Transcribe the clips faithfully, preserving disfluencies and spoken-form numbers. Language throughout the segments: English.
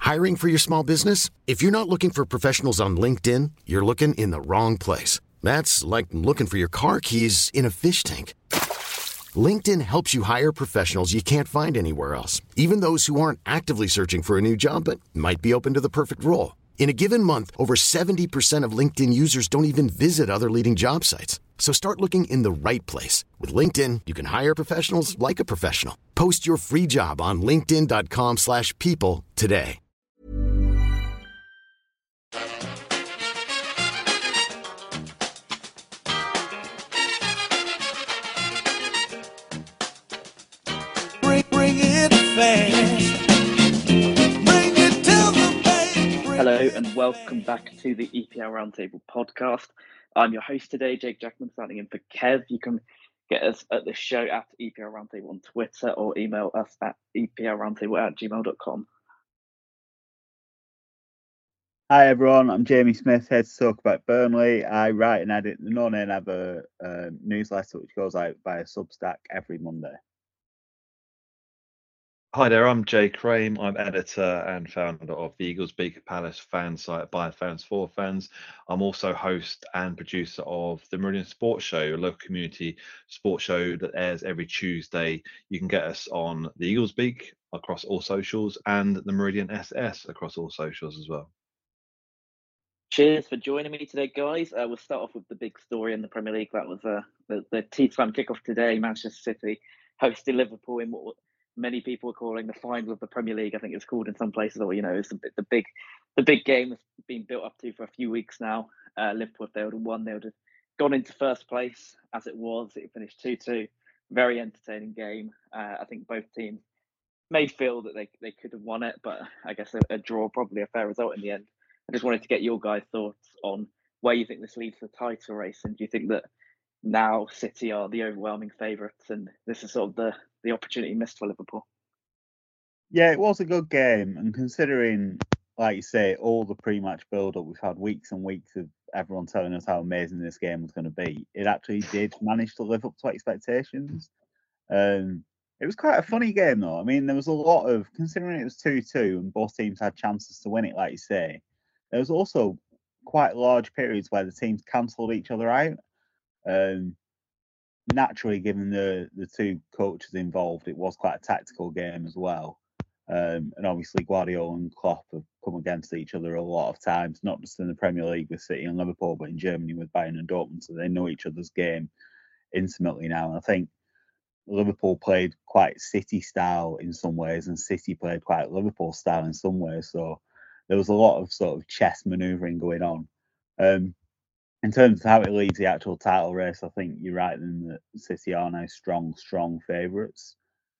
Hiring for your small business? If you're not looking for professionals on LinkedIn, you're looking in the wrong place. That's like looking for your car keys in a fish tank. LinkedIn helps you hire professionals you can't find anywhere else, even those who aren't actively searching for a new job but might be open to the perfect role. In a given month, over seventy percent of LinkedIn users don't even visit other leading job sites. So start looking in the right place. With LinkedIn, you can hire professionals like a professional. Post your free job on linkedin.com slash people today. Bring, bring it fast. Bring it to the bank. Hello and welcome back to the E P L Roundtable podcast. I'm your host today, Jake Jackman, standing in for Kev. You can get us at the show at E P L Roundtable on Twitter or email us at eplroundtable at gmail dot com. Hi everyone, I'm Jamie Smith, here to talk about Burnley. I write and edit the No Name Ever uh, newsletter, which goes out via Substack every Monday. Hi there, I'm Jay Crane. I'm editor and founder of the Eagles Beak Palace fan site by fans for fans. I'm also host and producer of the Meridian Sports Show, a local community sports show that airs every Tuesday. You can get us on the Eagles Beak across all socials and the Meridian S S across all socials as well. Cheers for joining me today, guys. Uh, we'll start off with the big story in the Premier League. That was uh, the, the tea time kickoff today. Manchester City hosted Liverpool in what many people are calling the final of the Premier League. I think it's called in some places, or you know, it's the, the big, the big game that's been built up to for a few weeks now. Uh, Liverpool, if they would have won, they would have gone into first place. As it was, it finished two two. Very entertaining game. Uh, I think both teams may feel that they they could have won it, but I guess a, a draw probably a fair result in the end. I just wanted to get your guys' thoughts on where you think this leaves the title race, and do you think that now City are the overwhelming favourites, and this is sort of the, the opportunity missed for Liverpool? Yeah, it was a good game, and considering, like you say, all the pre-match build-up, we've had weeks and weeks of everyone telling us how amazing this game was going to be. It actually did manage to live up to expectations. Um, it was quite a funny game, though. I mean, there was a lot of, considering it was two two and both teams had chances to win it, like you say, there was also quite large periods where the teams cancelled each other out. Um, naturally, given the, the two coaches involved, it was quite a tactical game as well. Um, and obviously, Guardiola and Klopp have come against each other a lot of times, not just in the Premier League with City and Liverpool, but in Germany with Bayern and Dortmund. So they know each other's game intimately now. And I think Liverpool played quite City style in some ways, and City played quite Liverpool style in some ways. So there was a lot of sort of chess manoeuvring going on. Um, in terms of how it leads the actual title race, I think you're right in that City are now strong, strong favourites.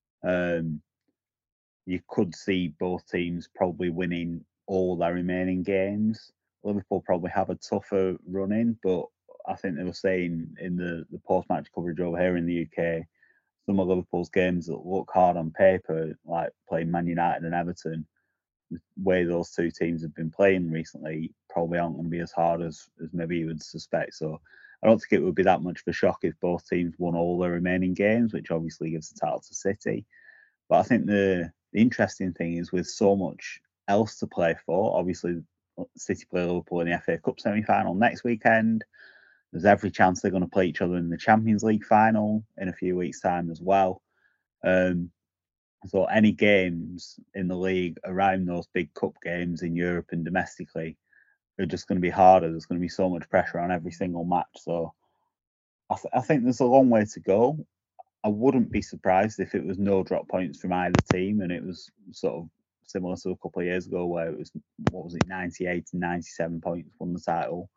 Um, you could see both teams probably winning all their remaining games. Liverpool probably have a tougher run in, but I think they were saying in the, the post-match coverage over here in the U K, some of Liverpool's games that look hard on paper, like playing Man United and Everton, the way those two teams have been playing recently, probably aren't going to be as hard as, as maybe you would suspect. So I don't think it would be that much of a shock if both teams won all their remaining games, which obviously gives the title to City. But I think the, the interesting thing is with so much else to play for, obviously City play Liverpool in the F A Cup semi-final next weekend. There's every chance they're going to play each other in the Champions League final in a few weeks' time as well. Um, so any games in the league around those big cup games in Europe and domestically are just going to be harder. There's going to be so much pressure on every single match. So I, th- I think there's a long way to go. I wouldn't be surprised if it was no drop points from either team, and it was sort of similar to a couple of years ago where it was, what was it, ninety-eight and ninety-seven points won the title.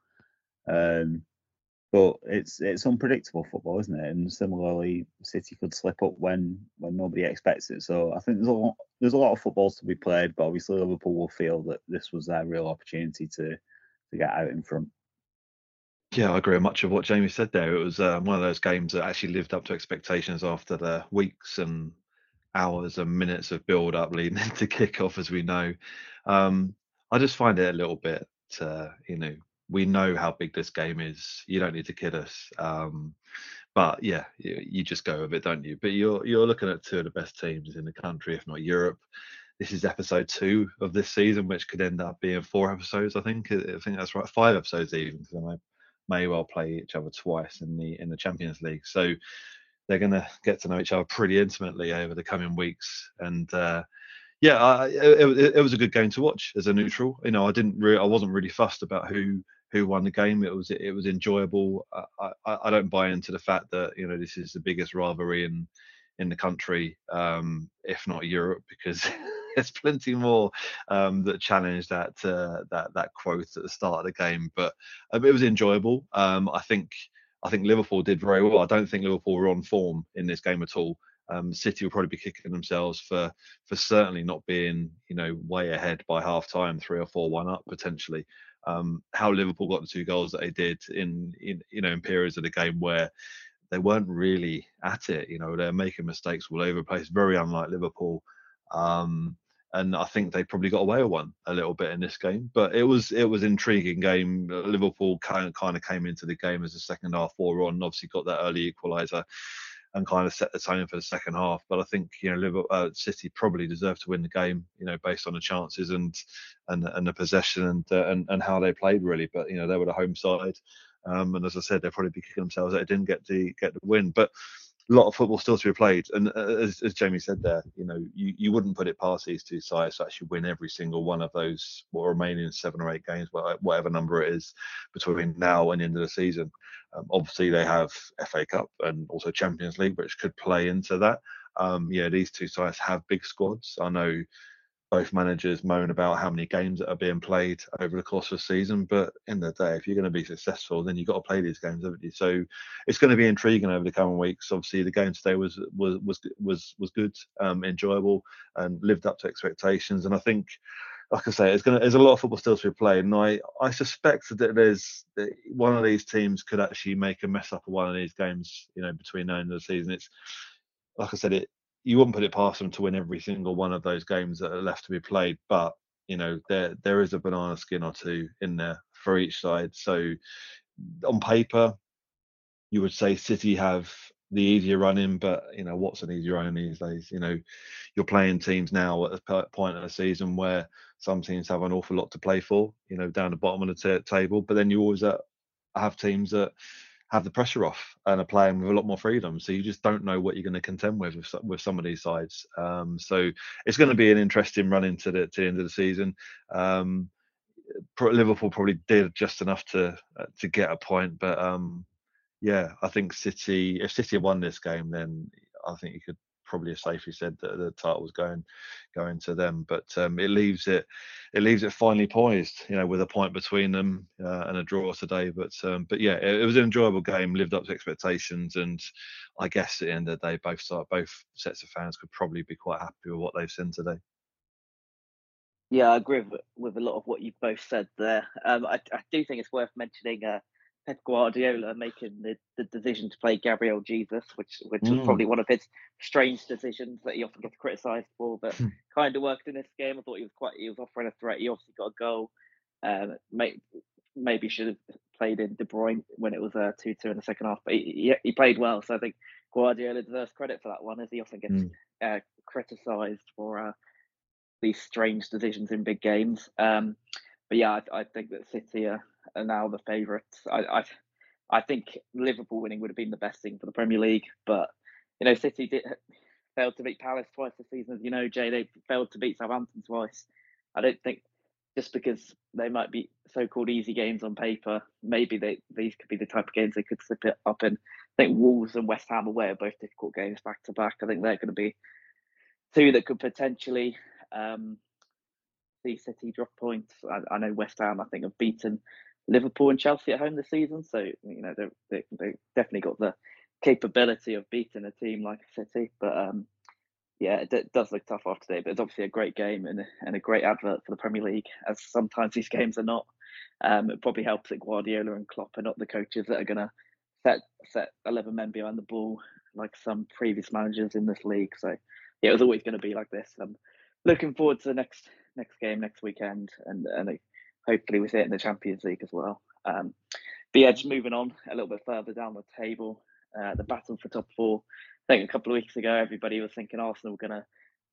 Um, But it's it's unpredictable football, isn't it? And similarly, City could slip up when when nobody expects it. So I think there's a lot there's a lot of footballs to be played, but obviously Liverpool will feel that this was their real opportunity to to get out in front. Yeah, I agree with much of what Jamie said there. It was um, one of those games that actually lived up to expectations after the weeks and hours and minutes of build up leading into kickoff, as we know. Um, I just find it a little bit, uh, you know, we know how big this game is. You don't need to kid us. Um, but yeah, you, you just go with it, don't you? But you're you're looking at two of the best teams in the country, if not Europe. this is episode two of this season, which could end up being four episodes. I think I think that's right, five episodes even, because they may, may well play each other twice in the in the Champions League. So they're going to get to know each other pretty intimately over the coming weeks. And uh, yeah, I, it, it, it was a good game to watch as a neutral. You know, I didn't really, I wasn't really fussed about who who won the game. It was it was enjoyable. I, I, I don't buy into the fact that, you know, this is the biggest rivalry in in the country, um, if not Europe, because there's plenty more um, that challenge that uh, that that quote at the start of the game. But um, it was enjoyable. Um, I think I think Liverpool did very well. I don't think Liverpool were on form in this game at all. Um, City will probably be kicking themselves for for certainly not being, you know, way ahead by half time, three or four one up potentially. Um, how Liverpool got the two goals that they did in, in you know in periods of the game where they weren't really at it. You know, they're making mistakes all over the place, very unlike Liverpool. Um, and I think they probably got away with one a little bit in this game. But it was it was an intriguing game. Liverpool kind of kind of came into the game as the second half wore on, obviously got that early equaliser and kind of set the tone for the second half. But I think, you know, Liverpool, uh, City probably deserved to win the game, you know, based on the chances and and and the possession and uh, and and how they played really. But you know, they were the home side, um, and as I said, they'll probably be kicking themselves that they didn't get the get the win. But a lot of football still to be played, and uh, as, as Jamie said there, you know, you, you wouldn't put it past these two sides to actually win every single one of those what remaining seven or eight games, whatever number it is, between now and the end of the season. Um, obviously, they have F A Cup and also Champions League, which could play into that. Um, yeah, these two sides have big squads. I know both managers moan about how many games that are being played over the course of the season, but in the day, if you're going to be successful, then you've got to play these games, haven't you? So it's going to be intriguing over the coming weeks. Obviously, the game today was was was was was good, um, enjoyable, and lived up to expectations. And I think, like I say, it's going to, there's a lot of football still to be played, and I I suspect that there's that one of these teams could actually make a mess up of one of these games, you know, between now and the season. It's like I said, it you wouldn't put it past them to win every single one of those games that are left to be played, but you know, there there is a banana skin or two in there for each side. So on paper, you would say City have the easier running, but you know, what's an easy running these days? You know, you're playing teams now at a point in the season where some teams have an awful lot to play for, you know, down the bottom of the t- table, but then you always uh, have teams that have the pressure off and are playing with a lot more freedom. So you just don't know what you're going to contend with with, with some of these sides. Um, so it's going to be an interesting run into the, to the end of the season. Um, Liverpool probably did just enough to uh, to get a point, but um, yeah, I think City. If City had won this game, then I think you could probably have safely said that the title was going going to them. But um, it leaves it it leaves it finally poised, you know, with a point between them uh, and a draw today. But um, but yeah, it, it was an enjoyable game, lived up to expectations, and I guess at the end of the day, both side, both sets of fans could probably be quite happy with what they've seen today. Yeah, I agree with, with a lot of what you've both said there. Um, I, I do think it's worth mentioning uh, Pep Guardiola making the, the decision to play Gabriel Jesus, which which was Mm. probably one of his strange decisions that he often gets criticised for, but kind of worked in this game. I thought he was quite he was offering a threat. He obviously got a goal. Um, may, maybe should have played in De Bruyne when it was uh, two two in the second half, but he, he, he played well. So I think Guardiola deserves credit for that one, as he often gets Mm. uh, criticised for. Uh, these strange decisions in big games. Um, but yeah, I, I think that City are, are now the favourites. I, I I think Liverpool winning would have been the best thing for the Premier League, but you know, City did failed to beat Palace twice this season. As you know, Jay, they failed to beat Southampton twice. I don't think just because they might be so-called easy games on paper, maybe they these could be the type of games they could slip it up in. I think Wolves and West Ham away are both difficult games back to back. I think they're going to be two that could potentially um, see City drop points. I, I know West Ham, I think, have beaten Liverpool and Chelsea at home this season, so you know they they definitely got the capability of beating a team like City. But um, yeah, it, it does look tough after today. But it's obviously a great game and and a great advert for the Premier League, as sometimes these games are not. Um, it probably helps that Guardiola and Klopp are not the coaches that are going to set set eleven men behind the ball like some previous managers in this league. So yeah, it was always going to be like this. I'm looking forward to the next next game next weekend, and and hopefully we see it in the Champions League as well. Um, but yeah, just moving on a little bit further down the table, uh, the battle for top four. I think a couple of weeks ago, everybody was thinking Arsenal were going to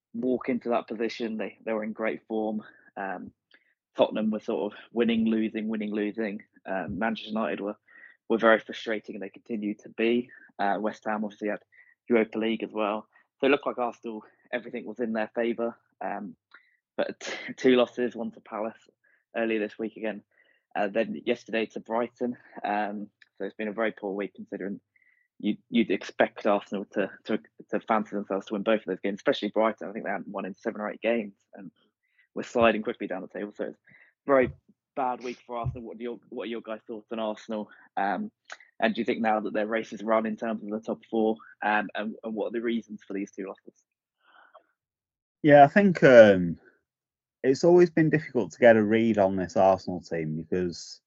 walk into that position. They they were in great form. Um, Tottenham were sort of winning, losing, winning, losing. Um, Manchester United were were very frustrating, and they continue to be. Uh, West Ham obviously had Europa League as well, so it looked like Arsenal, everything was in their favour. Um, but t- two losses, one to Palace earlier this week again, uh, then yesterday to Brighton. Um, so it's been a very poor week considering you, you'd expect Arsenal to, to to fancy themselves to win both of those games, especially Brighton. I think they hadn't won in seven or eight games, and we're sliding quickly down the table. So it's a very bad week for Arsenal. What are your what are your guys' thoughts on Arsenal? Um, and do you think now that their race is run in terms of the top four, um, and, and what are the reasons for these two losses? Yeah, I think um, it's always been difficult to get a read on this Arsenal team because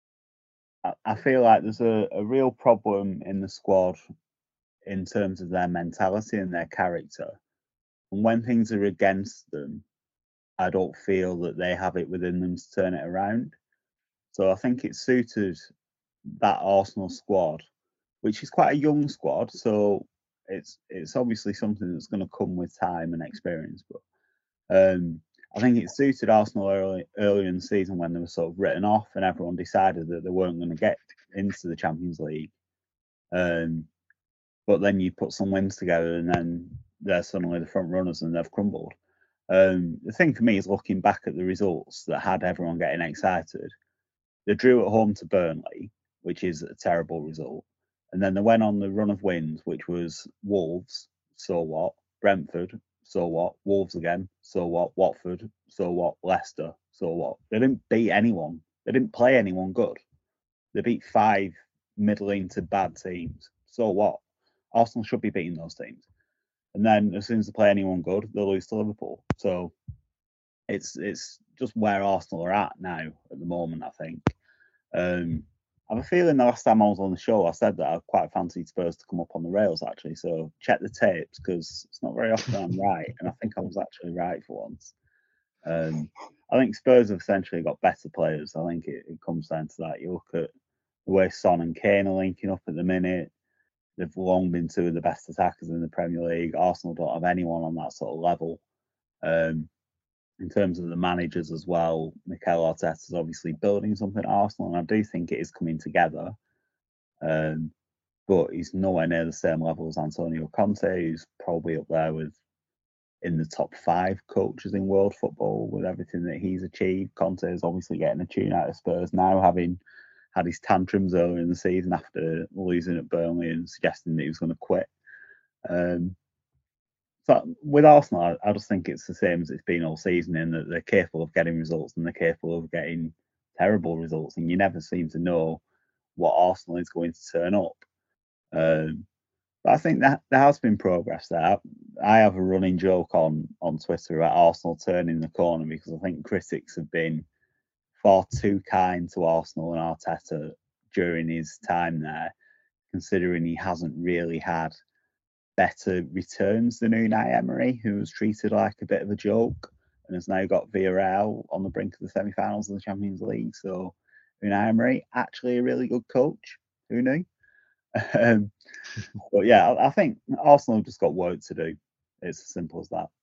I, I feel like there's a, a real problem in the squad in terms of their mentality and their character. And when things are against them, I don't feel that they have it within them to turn it around. So I think it suited that Arsenal squad, which is quite a young squad. So it's it's obviously something that's going to come with time and experience. But um, I think it suited Arsenal early early in the season when they were sort of written off and everyone decided that they weren't going to get into the Champions League. Um, but then you put some wins together and then they're suddenly the front runners and they've crumbled. Um, the thing for me is looking back at the results that had everyone getting excited. They drew at home to Burnley, which is a terrible result. And then they went on the run of wins, which was Wolves, so what? Brentford, so what? Wolves again, so what? Watford, so what? Leicester, so what? They didn't beat anyone. They didn't play anyone good. They beat five middling to bad teams. So what? Arsenal should be beating those teams. And then as soon as they play anyone good, they'll lose to Liverpool. So it's it's just where Arsenal are at now at the moment, I think. Um, I have a feeling the last time I was on the show, I said that I quite fancied Spurs to come up on the rails, actually. So check the tapes because it's not very often I'm right. And I think I was actually right for once. Um, I think Spurs have essentially got better players. I think it, it comes down to that. You look at the way Son and Kane are linking up at the minute. They've long been two of the best attackers in the Premier League. Arsenal don't have anyone on that sort of level. Um, in terms of the managers as well, Mikel Arteta is obviously building something at Arsenal, and I do think it is coming together. Um, but he's nowhere near the same level as Antonio Conte, who's probably up there with in the top five coaches in world football with everything that he's achieved. Conte is obviously getting a tune out of Spurs now, having had his tantrums earlier in the season after losing at Burnley and suggesting that he was going to quit. Um, so with Arsenal, I, I just think it's the same as it's been all season in that they're capable of getting results and they're capable of getting terrible results, and you never seem to know what Arsenal is going to turn up. Um, but I think that there has been progress there. I have a running joke on on Twitter about Arsenal turning the corner because I think critics have been far too kind to Arsenal and Arteta during his time there, considering he hasn't really had better returns than Unai Emery, who was treated like a bit of a joke and has now got Villarreal on the brink of the semi-finals of the Champions League. So Unai Emery, actually a really good coach. Who knew? um, but yeah, I, I think Arsenal have just got work to do. It's as simple as that.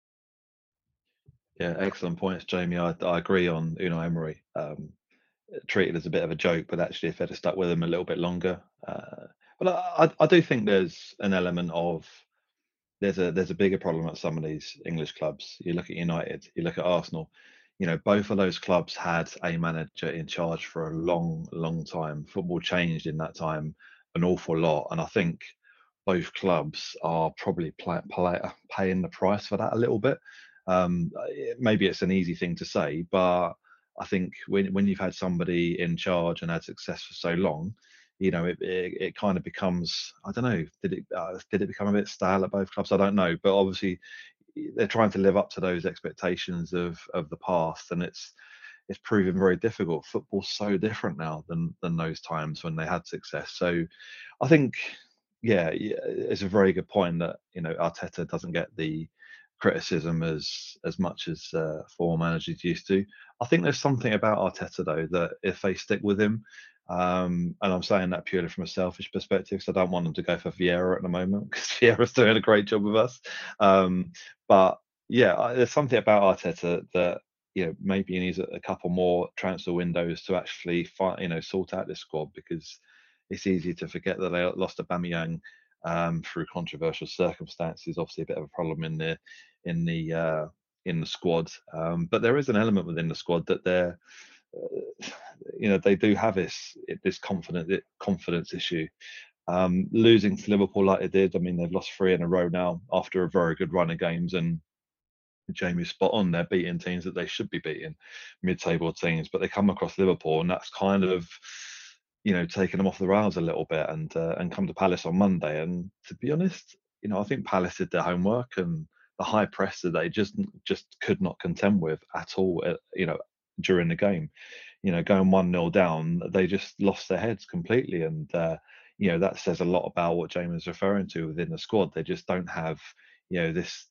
Yeah, excellent points, Jamie. I, I agree on Unai Emery. Um, treated as a bit of a joke, but actually, if they'd have stuck with him a little bit longer, uh, but I, I, I do think there's an element of there's a there's a bigger problem at some of these English clubs. You look at United, you look at Arsenal. You know, both of those clubs had a manager in charge for a long, long time. Football changed in that time an awful lot, and I think both clubs are probably play, play, paying the price for that a little bit. Um, maybe it's an easy thing to say, but I think when when you've had somebody in charge and had success for so long, you know, it it, it kind of becomes, I don't know, did it uh, did it become a bit stale at both clubs? I don't know, but obviously they're trying to live up to those expectations of of the past, and it's it's proven very difficult. Football's so different now than than those times when they had success. So I think, yeah, yeah, it's a very good point that, you know, Arteta doesn't get the criticism as as much as uh, former managers used to. I think there's something about Arteta though that if they stick with him, um, and I'm saying that purely from a selfish perspective, because I don't want them to go for Vieira at the moment because Vieira's doing a great job with us. Um, but Yeah, I, there's something about Arteta that you know maybe he needs a, a couple more transfer windows to actually find you know sort out this squad, because it's easy to forget that they lost Aubameyang um, through controversial circumstances. Obviously, a bit of a problem in the in the uh, in the squad, um, but there is an element within the squad that they're uh, you know they do have this this confident confidence issue. Um, losing to Liverpool like they did, I mean, they've lost three in a row now after a very good run of games, and Jamie's spot on. They're beating teams that they should be beating, mid-table teams, but they come across Liverpool, and that's kind of, you know, taking them off the rails a little bit, and uh, and come to Palace on Monday. And to be honest, you know, I think Palace did their homework, and the high press that they just just could not contend with at all. uh, You know, during the game, you know, going one nil down, they just lost their heads completely, and uh, you know that says a lot about what Jamie is referring to within the squad. They just don't have, you know, this.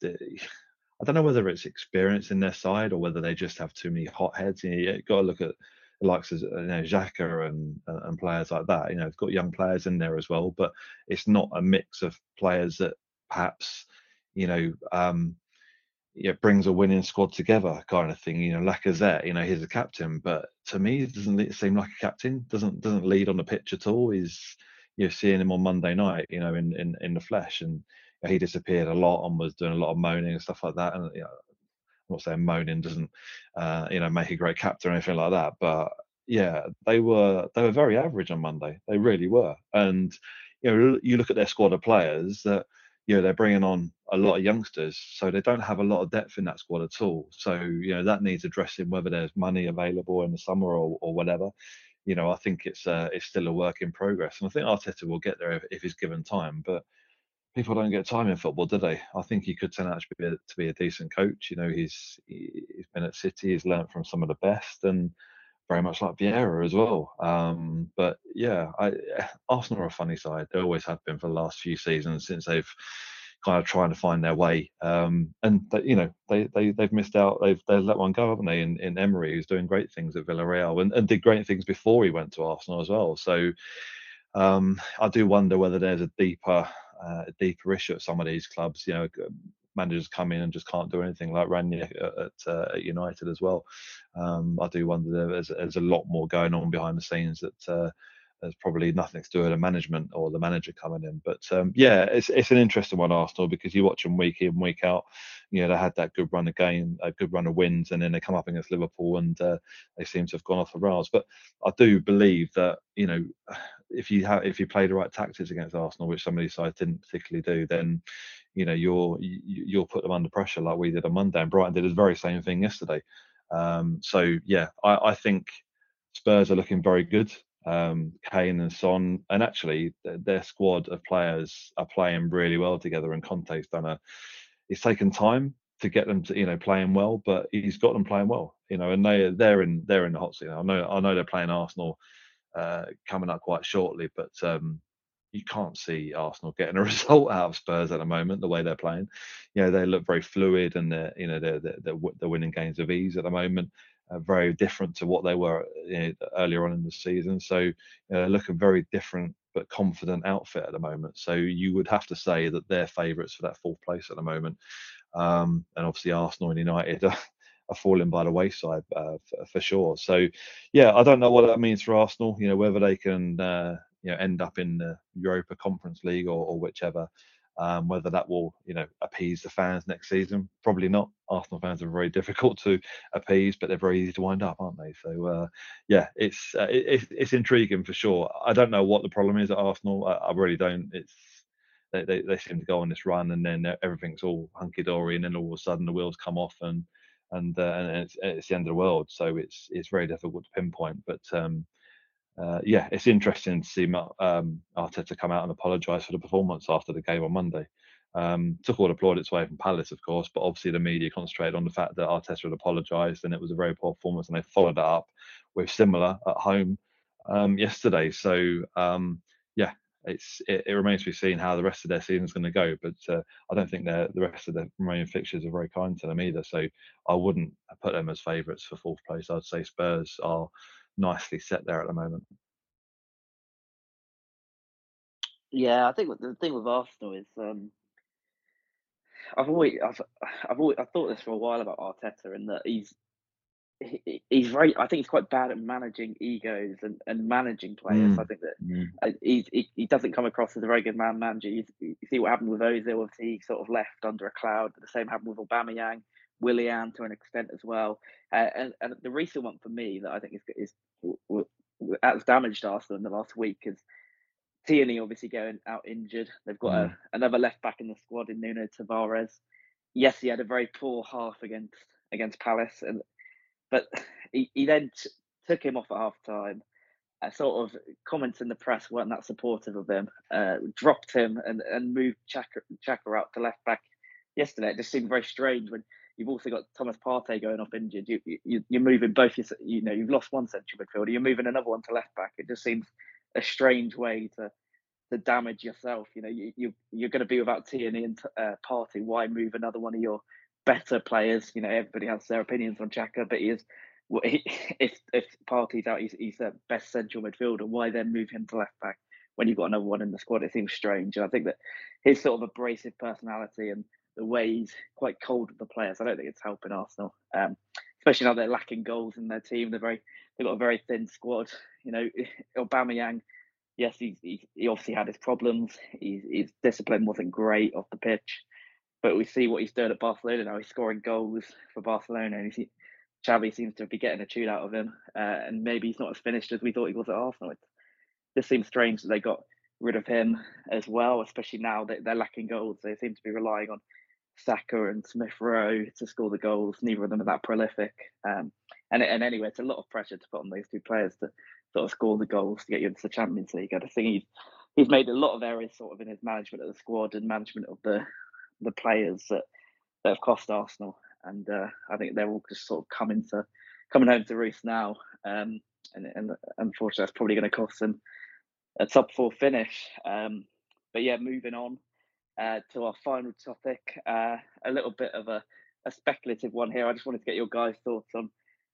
I don't know whether it's experience in their side or whether they just have too many hot heads. You know, you got to look at the likes of you know, Xhaka and and players like that. You know, it's got young players in there as well, but it's not a mix of players that perhaps you know um, yeah, brings a winning squad together, kind of thing. You know, Lacazette, you know, he's a captain, but to me, it doesn't seem like a captain. Doesn't doesn't lead on the pitch at all. He's you're seeing him on Monday night, you know, in in in the flesh, and he disappeared a lot and was doing a lot of moaning and stuff like that. And you know, I'm not saying moaning doesn't, uh, you know, make a great captain or anything like that, but yeah, they were they were very average on Monday. They really were. And you know, you look at their squad of players that you know they're bringing on a lot of youngsters, so they don't have a lot of depth in that squad at all. So you know that needs addressing, whether there's money available in the summer or, or whatever. You know, I think it's uh, it's still a work in progress, and I think Arteta will get there if, if he's given time. But people don't get time in football, do they? I think he could turn out to be a, to be a decent coach. You know, he's he's been at City, he's learnt from some of the best, and very much like Vieira as well. Um, but yeah, I, Arsenal are a funny side. They always have been for the last few seasons since they've kind of trying to find their way. Um, and they, you know, they they they've missed out. They've they let one go, haven't they? In, in Emery, who's doing great things at Villarreal, and, and did great things before he went to Arsenal as well. So um, I do wonder whether there's a deeper, uh, deeper issue at some of these clubs. You know, managers come in and just can't do anything, like Ranieri at, at, uh, at United as well. Um, I do wonder there's, there's a lot more going on behind the scenes that uh, there's probably nothing to do with the management or the manager coming in. But um, yeah, it's it's an interesting one, Arsenal, because you watch them week in, week out. You know, they had that good run of game, a good run of wins, and then they come up against Liverpool and uh, they seem to have gone off the rails. But I do believe that you know if you have if you play the right tactics against Arsenal, which some of these sides didn't particularly do, then you know you'll you, you'll put them under pressure like we did on Monday, and Brighton did the very same thing yesterday. Um, so yeah, I, I think Spurs are looking very good. Um, Kane and Son, and actually th- their squad of players are playing really well together. And Conte's done a. It's taken time to get them to you know playing well, but he's got them playing well. You know, and they they're in they're in the hot seat. I know I know they're playing Arsenal uh, coming up quite shortly, but um, you can't see Arsenal getting a result out of Spurs at the moment. The way they're playing, you know, they look very fluid, and they're you know they're they're, they're, they're winning games of ease at the moment. Uh, very different to what they were you know, earlier on in the season. So you know, they look a very different but confident outfit at the moment. So you would have to say that they're favourites for that fourth place at the moment. Um, and obviously Arsenal and United are, are falling by the wayside uh, for, for sure. So yeah, I don't know what that means for Arsenal. You know, whether they can uh, you know end up in the Europa Conference League or, or whichever. Um, whether that will, you know, appease the fans next season, probably not. Arsenal fans are very difficult to appease, but they're very easy to wind up, aren't they? So, uh, yeah, it's uh, it, it's intriguing for sure. I don't know what the problem is at Arsenal. I, I really don't. It's they, they, they seem to go on this run, and then everything's all hunky dory, and then all of a sudden the wheels come off, and and, uh, and it's, it's the end of the world. So it's it's very difficult to pinpoint, but. Um, uh, yeah, it's interesting to see um, Arteta come out and apologise for the performance after the game on Monday. Um, took all the plaudits away from Palace, of course, but obviously the media concentrated on the fact that Arteta had apologised, and it was a very poor performance, and they followed it up with similar at home um, yesterday. So um, yeah, it's it, it remains to be seen how the rest of their season is going to go. But uh, I don't think the rest of the remaining fixtures are very kind to them either. So I wouldn't put them as favourites for fourth place. I'd say Spurs are nicely set there at the moment. Yeah, I think what the thing with Arsenal is um, I've always, I've, I've always, I thought this for a while about Arteta, in that he's, he, he's very. I think he's quite bad at managing egos and, and managing players. I Mm, think that mm, uh, he, he he doesn't come across as a very good man manager. You, you see what happened with Ozil. Obviously, he sort of left under a cloud. The same happened with Aubameyang, Willian to an extent as well. Uh, and and the recent one for me that I think is is w- w- has damaged Arsenal in the last week is Tierney obviously going out injured. They've got a, mm, another left back in the squad in Nuno Tavares. Yes, he had a very poor half against against Palace, and but he, he then t- took him off at half time. Uh, sort of comments in the press weren't that supportive of him. Uh, dropped him and, and moved Chaka, Chaka out to left back yesterday. It just seemed very strange when you've also got Thomas Partey going off injured. You, you you're moving both your, you know, you've lost one central midfielder. You're moving another one to left back. It just seems a strange way to to damage yourself. You know, you, you you're going to be without Tierney and uh, Partey. Why move another one of your better players? You know, everybody has their opinions on Xhaka, but he is. Well, he, if if Partey's out, he's, he's the best central midfielder. Why then move him to left back when you've got another one in the squad? It seems strange. And I think that his sort of abrasive personality and the way he's quite cold with the players, I don't think it's helping Arsenal. Um, especially now they're lacking goals in their team. They're very they've got a very thin squad. You know, Aubameyang, yes, he's, he, he obviously had his problems. His, his discipline wasn't great off the pitch, but we see what he's doing at Barcelona now. He's scoring goals for Barcelona, and he, Xavi seems to be getting a tune out of him. Uh, and maybe he's not as finished as we thought he was at Arsenal. It just seems strange that they got rid of him as well, especially now that they're lacking goals. They seem to be relying on Saka and Smith Rowe to score the goals. Neither of them are that prolific. Um, and, and anyway, it's a lot of pressure to put on those two players to sort of score the goals to get you into the Champions League. I think he's, he's made a lot of errors sort of in his management of the squad and management of the the players that, that have cost Arsenal. And uh, I think they're all just sort of coming to coming home to roost now. Um, and, and unfortunately, that's probably going to cost them a top four finish. Um, but yeah, moving on uh, to our final topic, uh, a little bit of a, a speculative one here. I just wanted to get your guys' thoughts on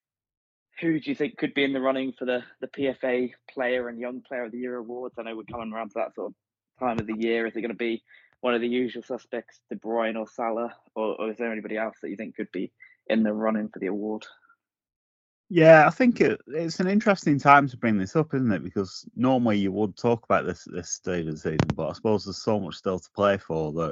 who do you think could be in the running for the, the P F A Player and Young Player of the Year awards? I know we're coming around to that sort of time of the year. Is it going to be one of the usual suspects, De Bruyne or Salah, or, or is there anybody else that you think could be in the running for the award? Yeah, I think it, it's an interesting time to bring this up, isn't it? Because normally you would talk about this at this stage of the season, but I suppose there's so much still to play for that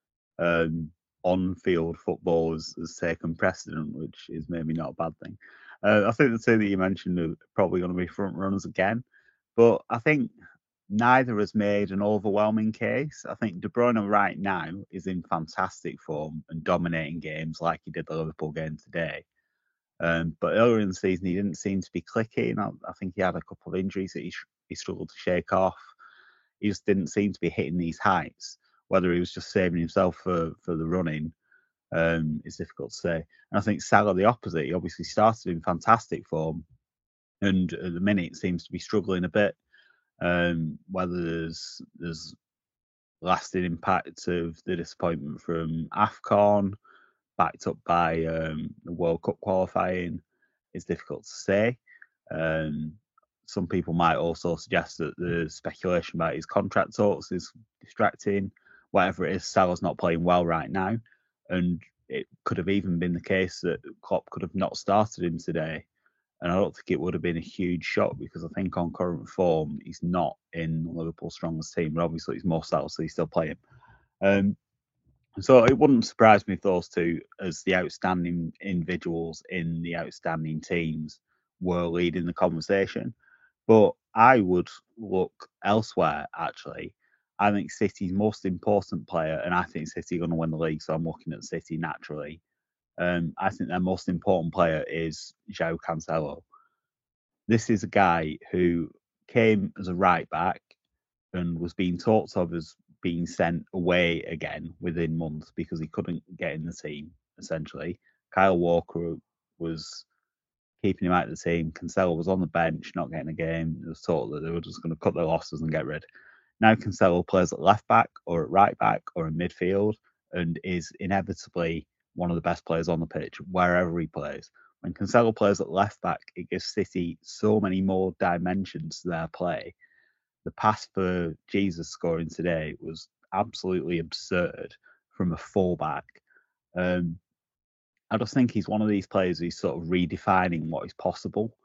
um, on-field football has, has taken precedent, which is maybe not a bad thing. Uh, I think the two that you mentioned are probably going to be front runners again, but I think neither has made an overwhelming case. I think De Bruyne right now is in fantastic form and dominating games like he did the Liverpool game today. Um, but earlier in the season, he didn't seem to be clicking. I, I think he had a couple of injuries that he, he struggled to shake off. He just didn't seem to be hitting these heights. Whether he was just saving himself for, for the running um, is difficult to say. And I think Salah, the opposite, he obviously started in fantastic form, and at the minute seems to be struggling a bit. Um, whether there's there's lasting impact of the disappointment from AFCON, backed up by um, the World Cup qualifying, is difficult to say. Um, some people might also suggest that the speculation about his contract talks is distracting. Whatever it is, Salah's not playing well right now, and it could have even been the case that Klopp could have not started him today. And I don't think it would have been a huge shock because I think on current form, he's not in Liverpool's strongest team. But obviously, he's more Salah, so he's still playing. Um, so it wouldn't surprise me if those two, as the outstanding individuals in the outstanding teams, were leading the conversation. But I would look elsewhere, actually. I think City's most important player, and I think City are going to win the league, so I'm looking at City naturally. Um, I think their most important player is João Cancelo. This is a guy who came as a right back and was being talked of as being sent away again within months because he couldn't get in the team, essentially. Kyle Walker was keeping him out of the team. Cancelo was on the bench, not getting a game. It was thought that they were just going to cut their losses and get rid. Now Cancelo plays at left back or at right back or in midfield and is inevitably one of the best players on the pitch wherever he plays. When Cancelo plays at left back, it gives City so many more dimensions to their play. The pass for Jesus scoring today was absolutely absurd from a fullback. Um, I just think he's one of these players who's sort of redefining what is possible.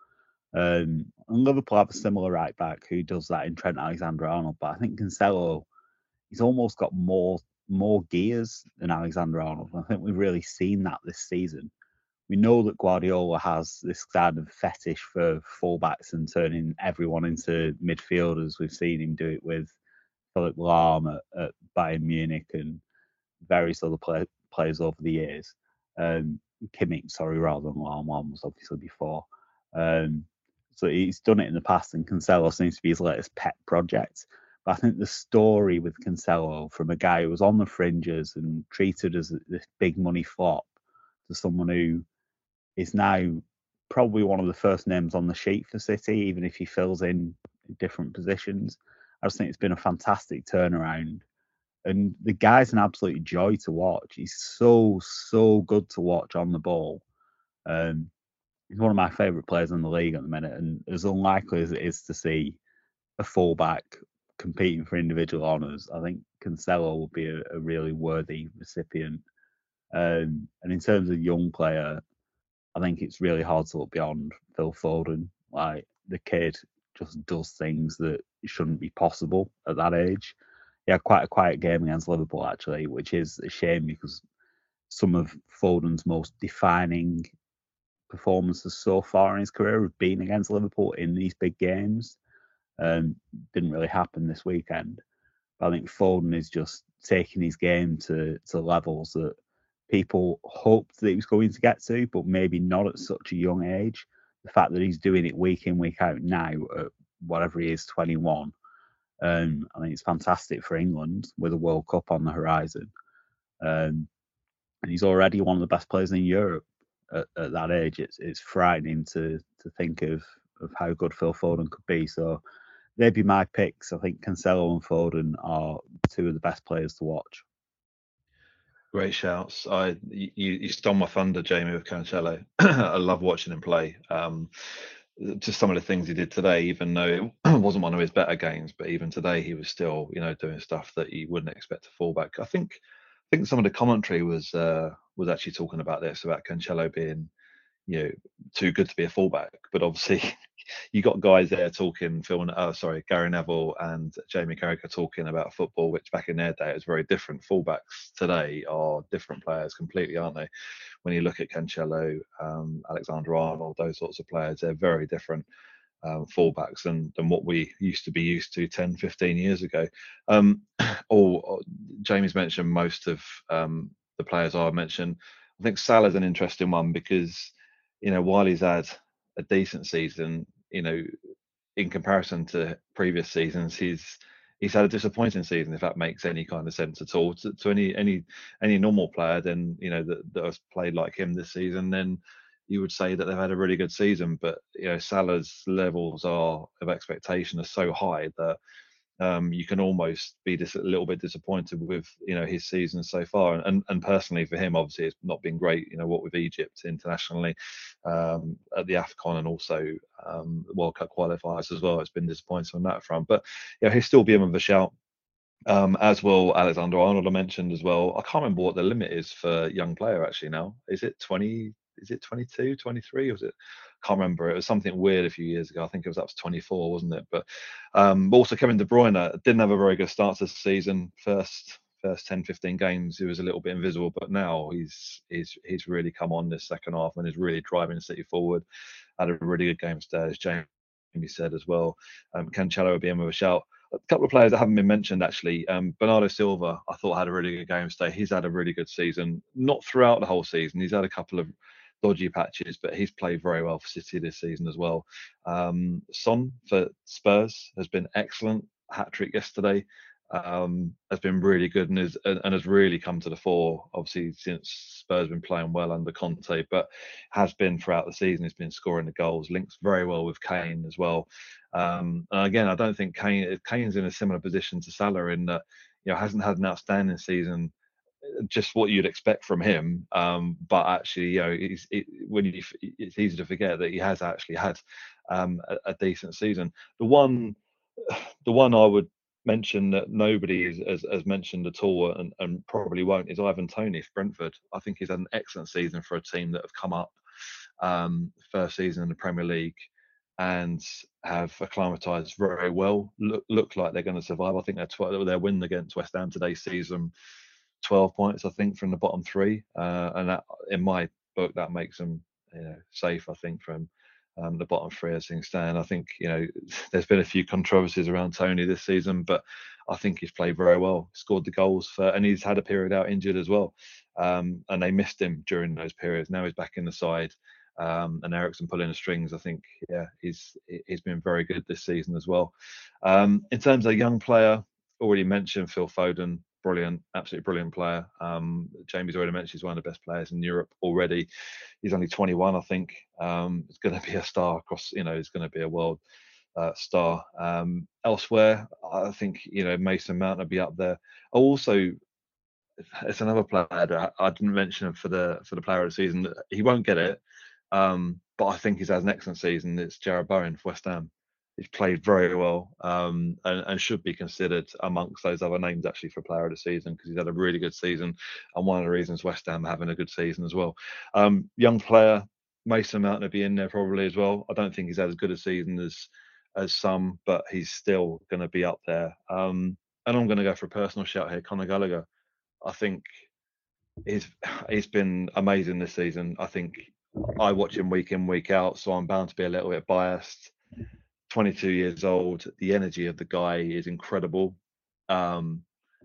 Um, and Liverpool have a similar right back who does that in Trent Alexander-Arnold, but I think Cancelo, he's almost got more more gears than Alexander-Arnold. I think we've really seen that this season. We know that Guardiola has this kind of fetish for fullbacks and turning everyone into midfielders. We've seen him do it with Philipp Lahm at, at Bayern Munich and various other play, players over the years. Um, Kimmich, sorry, rather than Lahm. Lahm was obviously before. Um, so he's done it in the past, and Cancelo seems to be his latest pet project. But I think the story with Cancelo, from a guy who was on the fringes and treated as this big money flop, to someone who is now probably one of the first names on the sheet for City, even if he fills in different positions. I just think it's been a fantastic turnaround. And the guy's an absolute joy to watch. He's so, so good to watch on the ball. Um, he's one of my favourite players in the league at the minute. And as unlikely as it is to see a fullback competing for individual honours, I think Cancelo will be a, a really worthy recipient. Um, and in terms of young player, I think it's really hard to look beyond Phil Foden. Like, the kid just does things that shouldn't be possible at that age. He had quite a quiet game against Liverpool, actually, which is a shame because some of Foden's most defining performances so far in his career have been against Liverpool in these big games. Um, didn't really happen this weekend. But I think Foden is just taking his game to, to levels that people hoped that he was going to get to, but maybe not at such a young age. The fact that he's doing it week in, week out now at whatever he is, twenty-one, um, I think it's fantastic for England with a World Cup on the horizon. Um, and he's already one of the best players in Europe at, at that age. It's it's frightening to to think of, of how good Phil Foden could be. So they'd be my picks. I think Cancelo and Foden are two of the best players to watch. Great shouts. I you, you stole my thunder, Jamie, with Cancelo. I love watching him play. Um, just some of the things he did today, even though it wasn't one of his better games, but even today he was still, you know, doing stuff that you wouldn't expect a fullback. I think, I think some of the commentary was uh, was actually talking about this, about Cancelo being, you know, too good to be a fullback. But obviously, you got guys there talking, Phil, oh, sorry, Gary Neville and Jamie Carragher talking about football, which back in their day was very different. Fullbacks today are different players completely, aren't they? When you look at Cancelo, um, Alexander Arnold, those sorts of players, they're very different um, fullbacks than, than what we used to be used to ten, fifteen years ago. Um, or, or Jamie's mentioned most of um, the players I mentioned. I think Salah's an interesting one because, you know, while he's had a decent season, you know, in comparison to previous seasons, he's he's had a disappointing season, if that makes any kind of sense at all. To, to any any any normal player, then, you know, that, that has played like him this season, then you would say that they've had a really good season. But, you know, Salah's levels are of expectation are so high that um, you can almost be just a little bit disappointed with, you know, his season so far. And and personally for him, obviously, it's not been great. You know, what with Egypt internationally, um, at the AFCON, and also um, World Cup qualifiers as well. It's been disappointing on that front. But, you know, he'll still be in with a shout. Um, as well, Alexander Arnold I mentioned as well. I can't remember what the limit is for young player actually now. Is it twenty? Is it twenty-two, twenty-three? Or was it? Can't remember. It was something weird a few years ago. I think it was up to twenty-four, wasn't it? But um, also Kevin De Bruyne didn't have a very good start to the season. First first ten, fifteen games, he was a little bit invisible, but now he's he's he's really come on this second half and is really driving City forward. Had a really good game today, as Jamie said as well. Um, Cancelo would be in with a shout. A couple of players that haven't been mentioned actually. Um, Bernardo Silva, I thought had a really good game today. He's had a really good season, not throughout the whole season. He's had a couple of dodgy patches, but he's played very well for City this season as well. Um, Son for Spurs has been excellent. Hat trick yesterday. Um, has been really good and is and has really come to the fore. Obviously, since Spurs been playing well under Conte, but has been throughout the season. He's been scoring the goals. Links very well with Kane as well. Um, and again, I don't think Kane Kane's in a similar position to Salah in that, you know, hasn't had an outstanding season, just what you'd expect from him. Um, but actually, you know, he's, it, when you, it's easy to forget that he has actually had um, a, a decent season. The one, the one I would mention that nobody is, has, has mentioned at all, and, and probably won't, is Ivan Toney for Brentford. I think he's had an excellent season for a team that have come up um, first season in the Premier League and have acclimatised very well. Look, look like they're going to survive. I think their tw- their win against West Ham today sees them twelve points, I think, from the bottom three, uh, and that, in my book, that makes them, you know, safe. I think from Um, the bottom three as things stand. I think, you know, there's been a few controversies around Toney this season, but I think he's played very well, scored the goals for, and he's had a period out injured as well. Um, and they missed him during those periods. Now he's back in the side, um, and Eriksen pulling the strings. I think, yeah, he's he's been very good this season as well. Um, in terms of young player, already mentioned Phil Foden. Brilliant, absolutely brilliant player. Um, Jamie's already mentioned he's one of the best players in Europe already. He's only twenty-one, I think. Um, it's going to be a star across, you know, he's going to be a world uh, star. Um, elsewhere, I think, you know, Mason Mount will be up there. Also, it's another player that I didn't mention him for the for the player of the season. He won't get it, um, but I think he's had an excellent season. It's Jarrod Bowen for West Ham. He's played very well, um, and, and should be considered amongst those other names actually for player of the season, because he's had a really good season, and one of the reasons West Ham are having a good season as well. Um, young player, Mason Mount will be in there probably as well. I don't think he's had as good a season as as some, but he's still going to be up there. Um, and I'm going to go for a personal shout here, Conor Gallagher. I think he's he's been amazing this season. I think I watch him week in, week out, so I'm bound to be a little bit biased. twenty-two years old, the energy of the guy is incredible. Um,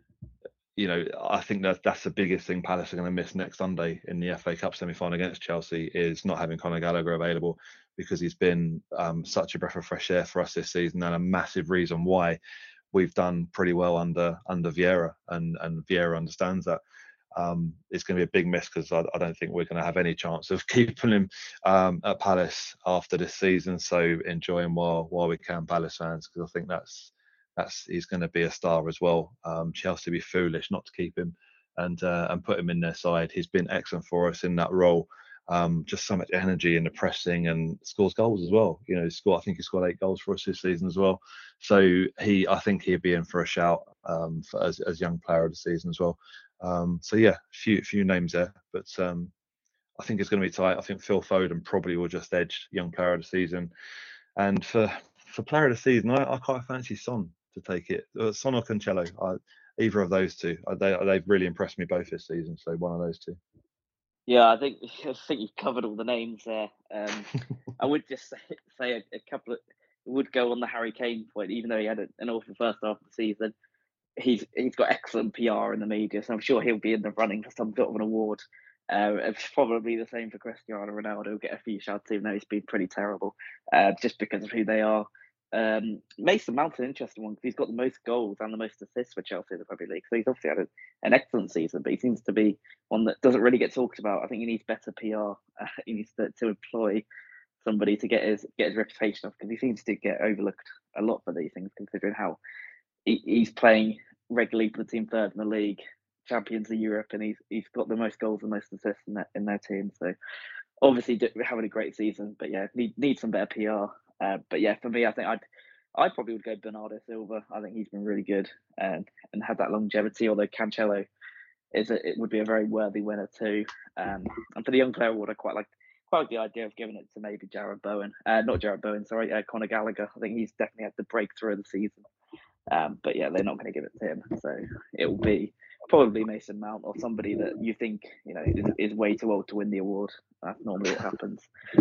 you know, I think that that's the biggest thing Palace are going to miss next Sunday in the F A Cup semi-final against Chelsea, is not having Conor Gallagher available, because he's been um, such a breath of fresh air for us this season, and a massive reason why we've done pretty well under under Vieira, and and Vieira understands that. Um, it's going to be a big miss, because I, I don't think we're going to have any chance of keeping him um, at Palace after this season. So enjoy him while while we can, Palace fans, because I think that's that's he's going to be a star as well. Um, Chelsea would be foolish not to keep him and uh, and put him in their side. He's been excellent for us in that role. Um, just so much energy in the pressing, and scores goals as well. You know, score. I think he scored eight goals for us this season as well. So he, I think he'd be in for a shout um, for, as as young player of the season as well. Um, so yeah, few few names there, but um, I think it's going to be tight. I think Phil Foden probably will just edge young player of the season, and for for player of the season, I, I quite fancy Son to take it. Uh, Son or Cancelo, I, either of those two. I, they they've really impressed me both this season. So one of those two. Yeah, I think I think you've covered all the names there. Um, I would just say, say a, a couple of would go on the Harry Kane point, even though he had a, an awful first half of the season. He's he's got excellent P R in the media, so I'm sure he'll be in the running for some sort of an award. Uh, it's probably the same for Cristiano Ronaldo. He'll get a few shouts, even though he's been pretty terrible, uh, just because of who they are. Um, Mason Mount's an interesting one, because he's got the most goals and the most assists for Chelsea in the Premier League. So he's obviously had a, an excellent season, but he seems to be one that doesn't really get talked about. I think he needs better P R. Uh, he needs to, to employ somebody to get his get his reputation off, because he seems to get overlooked a lot for these things, considering how he, he's playing regularly for the team third in the league, champions of Europe, and he's he's got the most goals and most assists in that in their team. So obviously having a great season, but yeah, need need some better P R. Uh, but yeah, for me, I think I'd I probably would go Bernardo Silva. I think he's been really good and and had that longevity. Although Cancelo is a, it would be a very worthy winner too. Um, and for the young player award, I quite like quite like the idea of giving it to maybe Jarrod Bowen. Uh, not Jarrod Bowen, sorry, uh, Conor Gallagher. I think he's definitely had the breakthrough of the season. Um, but yeah, they're not going to give it to him, so it will be probably Mason Mount or somebody that you think, you know, is, is way too old to win the award. That's normally what happens.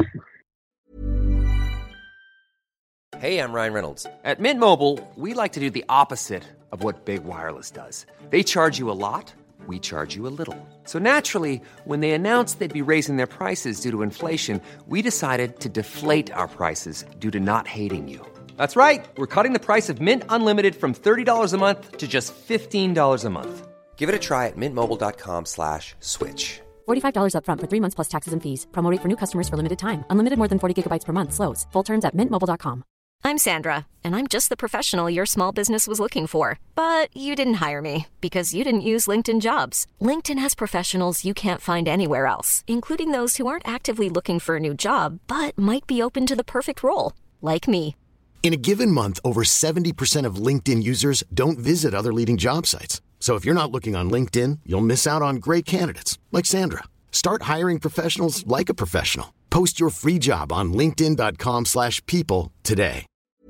Hey, I'm Ryan Reynolds. At Mint Mobile, we like to do the opposite of what Big Wireless does. They charge you a lot, we charge you a little. So naturally, when they announced they'd be raising their prices due to inflation, we decided to deflate our prices due to not hating you. That's right. We're cutting the price of Mint Unlimited from thirty dollars a month to just fifteen dollars a month. Give it a try at mintmobile.com slash switch. forty-five dollars up front for three months plus taxes and fees. Promo rate for new customers for limited time. Unlimited more than forty gigabytes per month. Slows full terms at mint mobile dot com. I'm Sandra, and I'm just the professional your small business was looking for. But you didn't hire me, because you didn't use LinkedIn Jobs. LinkedIn has professionals you can't find anywhere else, including those who aren't actively looking for a new job, but might be open to the perfect role, like me. In a given month, over seventy percent of LinkedIn users don't visit other leading job sites. So if you're not looking on LinkedIn, you'll miss out on great candidates like Sandra. Start hiring professionals like a professional. Post your free job on linkedin.com slash people today.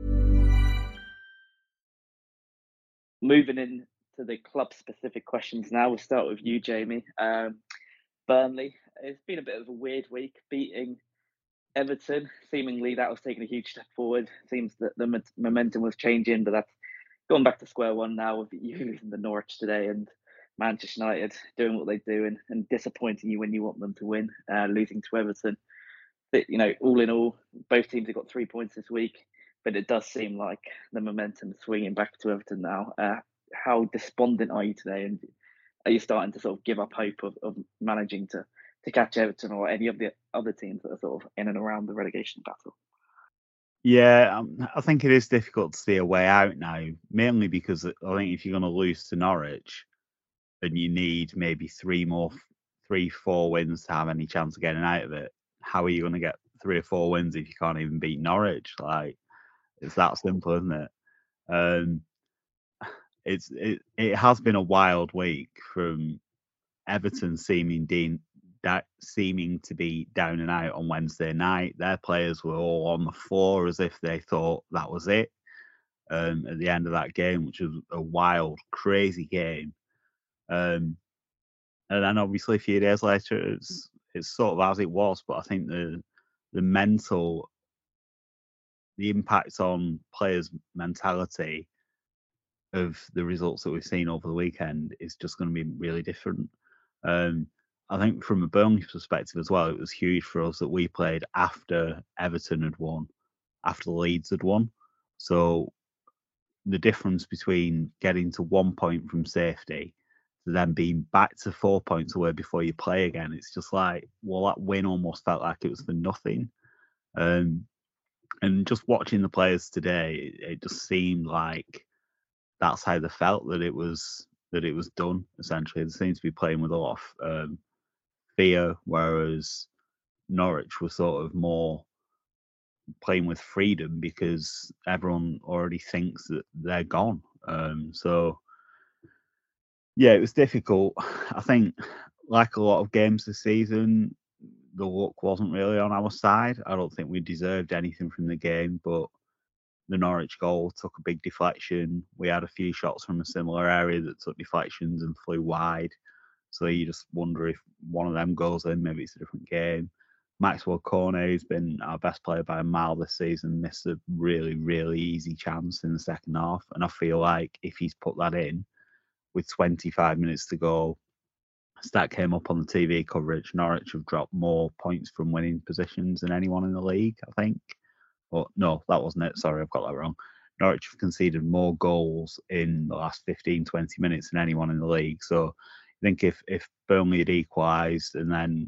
Moving in to the club-specific questions now. We'll start with you, Jamie. Um, Burnley, it's been a bit of a weird week, beating Everton. Seemingly that was taking a huge step forward. Seems that the momentum was changing, but that's gone back to square one now with you losing the Norwich today and Manchester United doing what they do and, and disappointing you when you want them to win, uh, losing to Everton. But, you know, all in all, both teams have got three points this week, but it does seem like the momentum is swinging back to Everton now. Uh, how despondent are you today? And are you starting to sort of give up hope of, of managing to, to catch Everton or any of the other teams that are sort of in and around the relegation battle? Yeah, um, I think it is difficult to see a way out now, mainly because I think if you're going to lose to Norwich, then you need maybe three more, three, four wins to have any chance of getting out of it. How are you going to get three or four wins if you can't even beat Norwich? Like, it's that simple, isn't it? Um, it's it, it has been a wild week from Everton seeming de- that seeming to be down and out on Wednesday night. Their players were all on the floor as if they thought that was it. Um, at the end of that game, which was a wild, crazy game. Um, and then obviously a few days later, it's it's sort of as it was. But I think the the mental, the impact on players' mentality of the results that we've seen over the weekend is just going to be really different. Um, I think from a Burnley perspective as well, it was huge for us that we played after Everton had won, after Leeds had won. So the difference between getting to one point from safety to then being back to four points away before you play again, it's just like, well, that win almost felt like it was for nothing. Um, and just watching the players today, it, it just seemed like that's how they felt, that it was that it was done, essentially. They seemed to be playing with a lot of um, fear, whereas Norwich was sort of more playing with freedom because everyone already thinks that they're gone. Um, so, yeah, it was difficult. I think, like a lot of games this season, the luck wasn't really on our side. I don't think we deserved anything from the game, but the Norwich goal took a big deflection. We had a few shots from a similar area that took deflections and flew wide. So you just wonder if one of them goes in, maybe it's a different game. Maxwell Cornet, who's been our best player by a mile this season, missed a really, really easy chance in the second half. And I feel like if he's put that in with twenty-five minutes to go, stat came up on the T V coverage, Norwich have dropped more points from winning positions than anyone in the league, I think. But no, that wasn't it. Sorry, I've got that wrong. Norwich have conceded more goals in the last fifteen, twenty minutes than anyone in the league. So I think if, if Burnley had equalised and then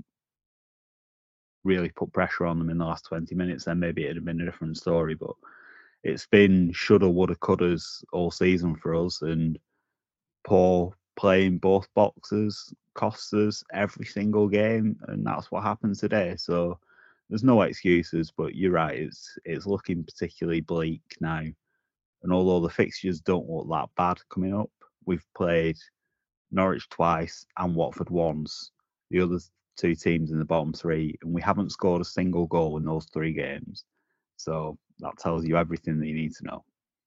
really put pressure on them in the last twenty minutes, then maybe it'd have been a different story. But it's been shoulda, woulda, couldas all season for us, and poor play in both boxes costs us every single game, and that's what happened today. So there's no excuses, but you're right, it's it's looking particularly bleak now. And although the fixtures don't look that bad coming up, we've played Norwich twice and Watford once, the other two teams in the bottom three, and we haven't scored a single goal in those three games. So that tells you everything that you need to know.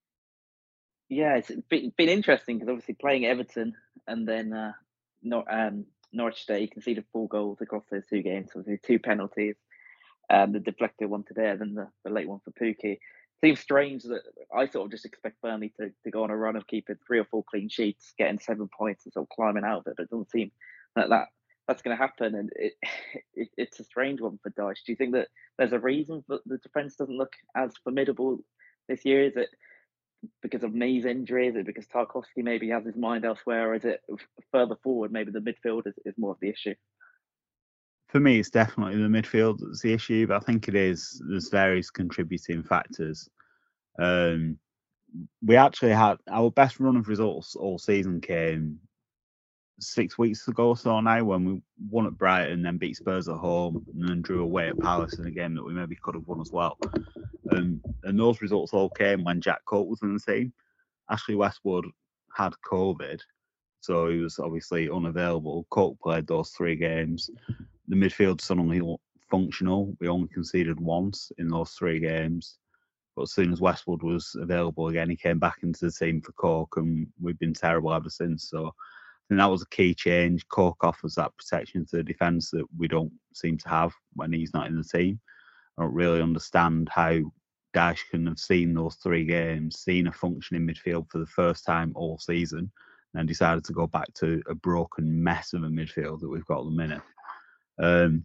Yeah, it's been, been interesting because obviously playing Everton and then uh, Nor- um, Norwich today, you conceded four goals across those two games. So two penalties, um, the deflected one today, and then the, the late one for Pukki. Seems strange that I sort of just expect Burnley to, to go on a run of keeping three or four clean sheets, getting seven points and sort of climbing out of it, but it doesn't seem that, that that's going to happen. And it, it it's a strange one for Dyche. Do you think that there's a reason that the defence doesn't look as formidable this year? Is it because of May's injury? Is it because Tarkowski maybe has his mind elsewhere? Or is it further forward, maybe the midfield is, is more of the issue? For me, it's definitely the midfield that's the issue, but I think it is, there's various contributing factors. Um, we actually had our best run of results all season came six weeks ago or so now, when we won at Brighton, then beat Spurs at home, and then drew away at Palace in a game that we maybe could have won as well. Um, and those results all came when Jack Coke was in the team. Ashley Westwood had COVID, so he was obviously unavailable. Coke played those three games. The midfield suddenly functional. We only conceded once in those three games. But as soon as Westwood was available again, he came back into the team for Coke, and we've been terrible ever since. So I think that was a key change. Coke offers that protection to the defence that we don't seem to have when he's not in the team. I don't really understand how Dyche can have seen those three games, seen a functioning midfield for the first time all season, and decided to go back to a broken mess of a midfield that we've got at the minute. Um,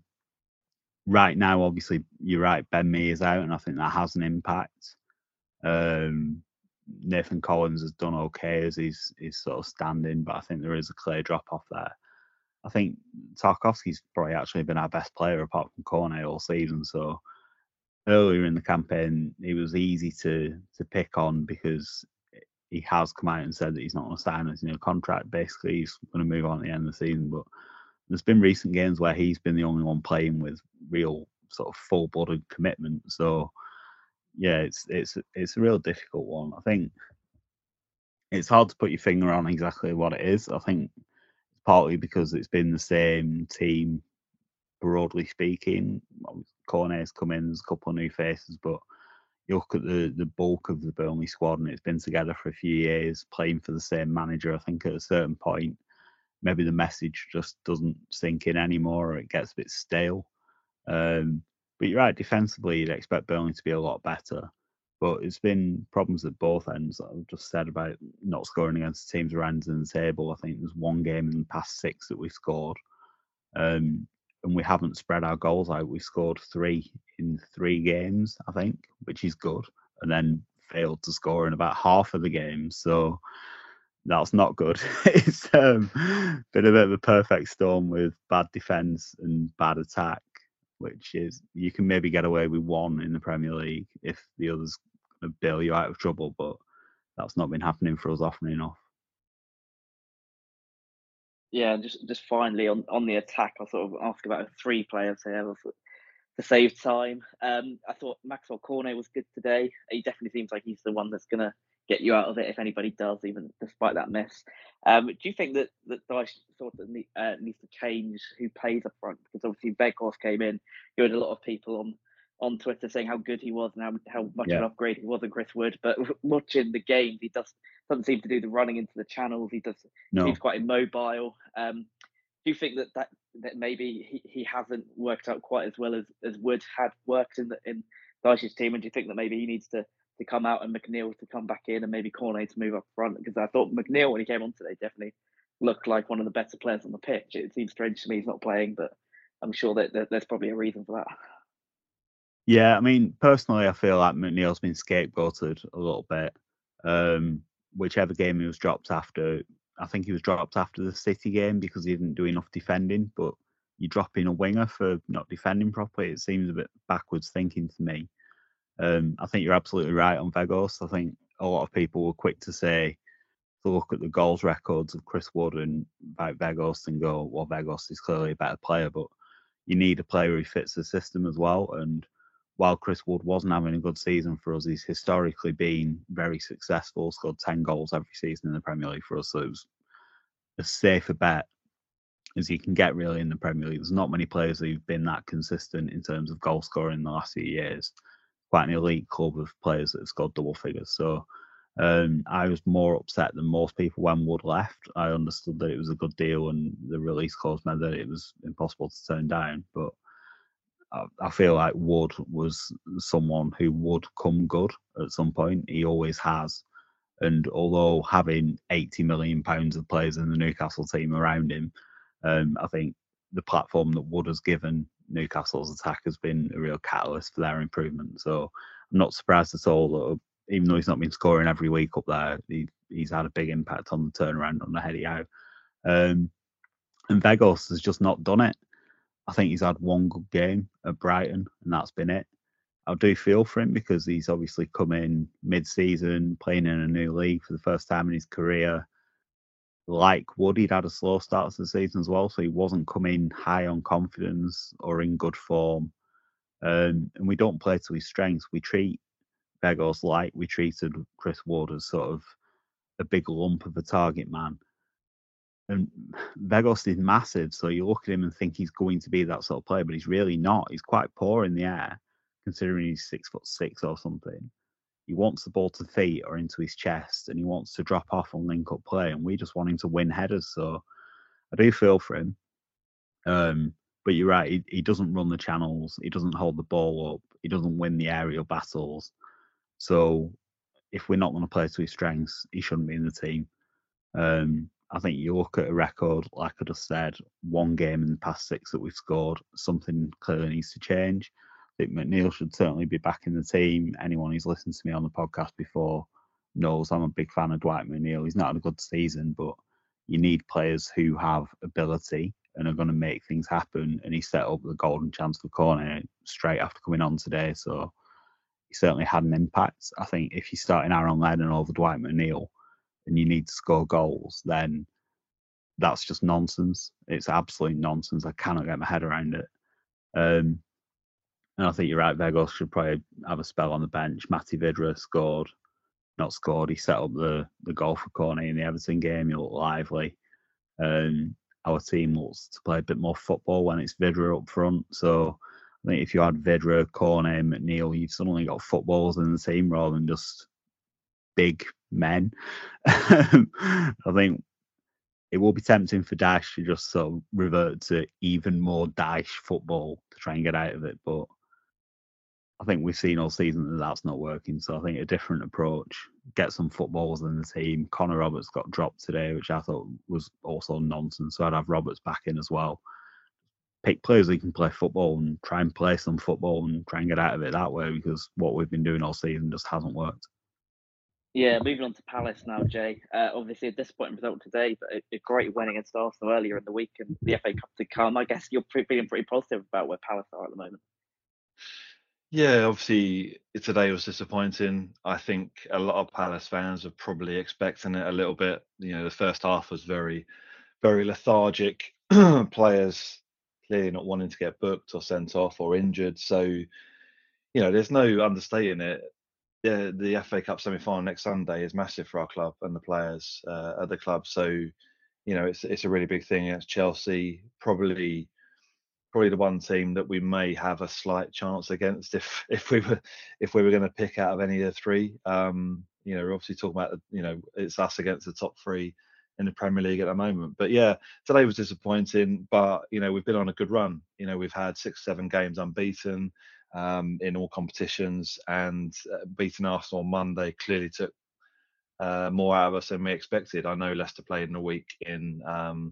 right now, obviously, you're right, Ben Mee is out, and I think that has an impact. Um, Nathan Collins has done okay as he's, he's sort of standing, but I think there is a clear drop-off there. I think Tarkowski's probably actually been our best player apart from Cornet all season, so earlier in the campaign, he was easy to to pick on because he has come out and said that he's not going to sign his new contract. Basically, he's going to move on at the end of the season. But there's been recent games where he's been the only one playing with real sort of full-blooded commitment. So yeah, it's it's it's a real difficult one. I think it's hard to put your finger on exactly what it is. I think it's partly because it's been the same team, broadly speaking. Cornet's come in, there's a couple of new faces, but you look at the, the bulk of the Burnley squad and it's been together for a few years, playing for the same manager. I think at a certain point, maybe the message just doesn't sink in anymore, or it gets a bit stale. Um, but you're right, defensively, you'd expect Burnley to be a lot better. But it's been problems at both ends. I've just said about not scoring against teams around in the table. I think there's one game in the past six that we've scored. Um, and we haven't spread our goals out. We scored three in three games, I think, which is good. And then failed to score in about half of the games. So that's not good. It's um, been a bit of a perfect storm with bad defence and bad attack, which is, you can maybe get away with one in the Premier League if the others bail you out of trouble, but that's not been happening for us often enough. Yeah, and just just finally on, on the attack, I'll sort of ask about three players here to save time. Um, I thought Maxwell Cornet was good today. He definitely seems like he's the one that's going to get you out of it if anybody does, even despite that miss. Um, do you think that that Dyche sort of need, uh, needs to change who plays up front? Because obviously Weghorst came in, you had a lot of people on, on Twitter saying how good he was and how, how much Yeah. of an upgrade he was on Chris Wood. But watching the games, he does, doesn't seem to do the running into the channels. He does No. seems quite immobile. Um, do you think that, that that maybe he, he hasn't worked out quite as well as, as Wood had worked in the, in Dyche's team? And do you think that maybe he needs to to come out and McNeil to come back in and maybe Cornet to move up front? Because I thought McNeil, when he came on today, definitely looked like one of the better players on the pitch. It seems strange to me he's not playing, but I'm sure that, that there's probably a reason for that. Yeah, I mean, personally, I feel like McNeil's been scapegoated a little bit. Um, whichever game he was dropped after, I think he was dropped after the City game because he didn't do enough defending, but you drop in a winger for not defending properly, it seems a bit backwards thinking to me. Um, I think you're absolutely right on Weghorst. I think a lot of people were quick to say, to look at the goals records of Chris Wood and about Weghorst and go, well, Weghorst is clearly a better player, but you need a player who fits the system as well. And while Chris Wood wasn't having a good season for us, he's historically been very successful, scored ten goals every season in the Premier League for us. So it was a safer bet as you can get really in the Premier League. There's not many players who've been that consistent in terms of goal scoring in the last few years. Quite an elite club of players that have scored double figures. So um, I was more upset than most people when Wood left. I understood that it was a good deal and the release clause meant that it was impossible to turn down. But I, I feel like Wood was someone who would come good at some point. He always has. And although having eighty million pounds of players in the Newcastle team around him, um, I think the platform that Wood has given Newcastle's attack has been a real catalyst for their improvement. So I'm not surprised at all that even though he's not been scoring every week up there, he, he's had a big impact on the turnaround on the heading out. Um, and Weghorst has just not done it. I think he's had one good game at Brighton, and that's been it. I do feel for him because he's obviously come in mid-season, playing in a new league for the first time in his career. Like Wood, he'd had a slow start to the season as well, so he wasn't coming high on confidence or in good form. Um, and we don't play to his strengths. We treat Vegos like we treated Chris Wood as sort of a big lump of a target man. And Vegos is massive, so you look at him and think he's going to be that sort of player, but he's really not. He's quite poor in the air, considering he's six foot six or something. He wants the ball to feet or into his chest, and he wants to drop off and link up play. And we just want him to win headers. So I do feel for him. Um, but you're right, he, he doesn't run the channels, he doesn't hold the ball up, he doesn't win the aerial battles. So if we're not going to play to his strengths, he shouldn't be in the team. Um, I think you look at a record, like I just said, one game in the past six that we've scored, something clearly needs to change. I think McNeil should certainly be back in the team. Anyone who's listened to me on the podcast before knows I'm a big fan of Dwight McNeil. He's not had a good season, but you need players who have ability and are going to make things happen. And he set up the golden chance for corner straight after coming on today. So he certainly had an impact. I think if you're starting Aaron Lennon over Dwight McNeil and you need to score goals, then that's just nonsense. It's absolute nonsense. I cannot get my head around it. Um, and I think you're right. Vegos should probably have a spell on the bench. Matty Vidra scored, not scored. He set up the, the goal for Corney in the Everton game. He looked lively. Um, our team looks to play a bit more football when it's Vidra up front. So I think if you had Vidra, Corney, McNeil, you've suddenly got footballers in the team rather than just big men. I think it will be tempting for Dash to just sort of revert to even more Dash football to try and get out of it. But I think we've seen all season that that's not working. So I think a different approach, get some footballers in the team. Connor Roberts got dropped today, which I thought was also nonsense. So I'd have Roberts back in as well. Pick players who can play football and try and play some football and try and get out of it that way, because what we've been doing all season just hasn't worked. Yeah, moving on to Palace now, Jay. Uh, obviously a disappointing result today, but a, a great win against Arsenal earlier in the week and the F A Cup to come. I guess you're pre- feeling pretty positive about where Palace are at the moment. Yeah, obviously today was disappointing. I think a lot of Palace fans are probably expecting it a little bit. You know, the first half was very, very lethargic. Players clearly not wanting to get booked or sent off or injured. So, you know, there's no understating it. The, the F A Cup semi-final next Sunday is massive for our club and the players uh, at the club. So, you know, it's it's a really big thing against Chelsea. Probably, probably the one team that we may have a slight chance against if if we were if we were going to pick out of any of the three. Um, you know, we're obviously talking about you know it's us against the top three in the Premier League at the moment. But yeah, today was disappointing. But you know, we've been on a good run. You know, we've had six, seven games unbeaten. Um, in all competitions, and uh, beating Arsenal on Monday clearly took uh, more out of us than we expected. I know Leicester played in a week in um,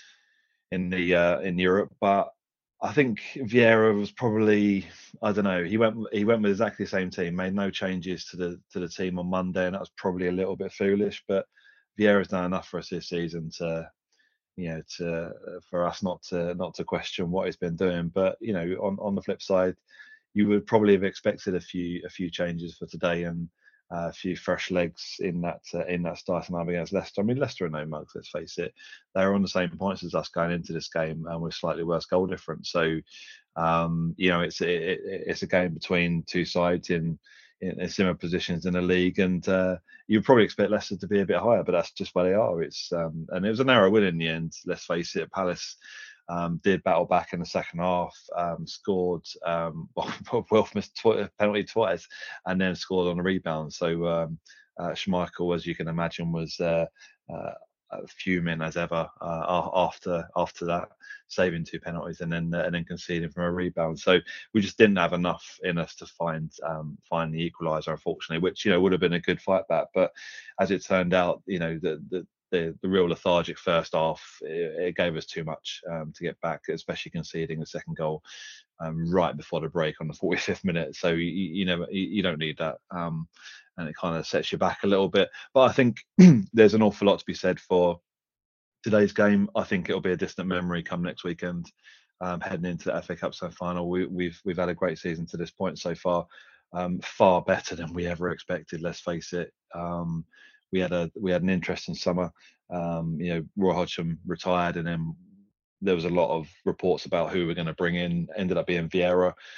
in the uh, in Europe, but I think Vieira was probably I don't know. He went he went with exactly the same team, made no changes to the to the team on Monday, and that was probably a little bit foolish. But Vieira's done enough for us this season to you know to for us not to not to question what he's been doing. But you know, on on the flip side, you would probably have expected a few a few changes for today and uh, a few fresh legs in that uh, in that starting lineup against Leicester. I mean, Leicester are no mugs, let's face it. They're on the same points as us going into this game, and with slightly worse goal difference. So, um, you know, it's it, it's a game between two sides in in similar positions in the league, and uh, you'd probably expect Leicester to be a bit higher, but that's just where they are. It's um, and it was a narrow win in the end. Let's face it, Palace. Um, did battle back in the second half, um, scored, um, well, Wilf missed tw- penalty twice, and then scored on a rebound. So um, uh, Schmeichel, as you can imagine, was uh, uh, fuming as ever uh, after after that, saving two penalties and then uh, and then conceding from a rebound. So we just didn't have enough in us to find um, find the equaliser, unfortunately, which you know would have been a good fight back. But as it turned out, you know the the The, the real lethargic first half, it, it gave us too much um, to get back, especially conceding the second goal um, right before the break on the forty-fifth minute. So you, you know you, you don't need that, um, and it kind of sets you back a little bit. But I think there's an awful lot to be said for today's game. I think it'll be a distant memory come next weekend, um, heading into the F A Cup semi-final. We, we've we've had a great season to this point so far, um, far better than we ever expected. Let's face it. Um, We had a we had an interesting summer. Um, you know, Roy Hodgson retired, and then there was a lot of reports about who we're going to bring in. Ended up being Vieira,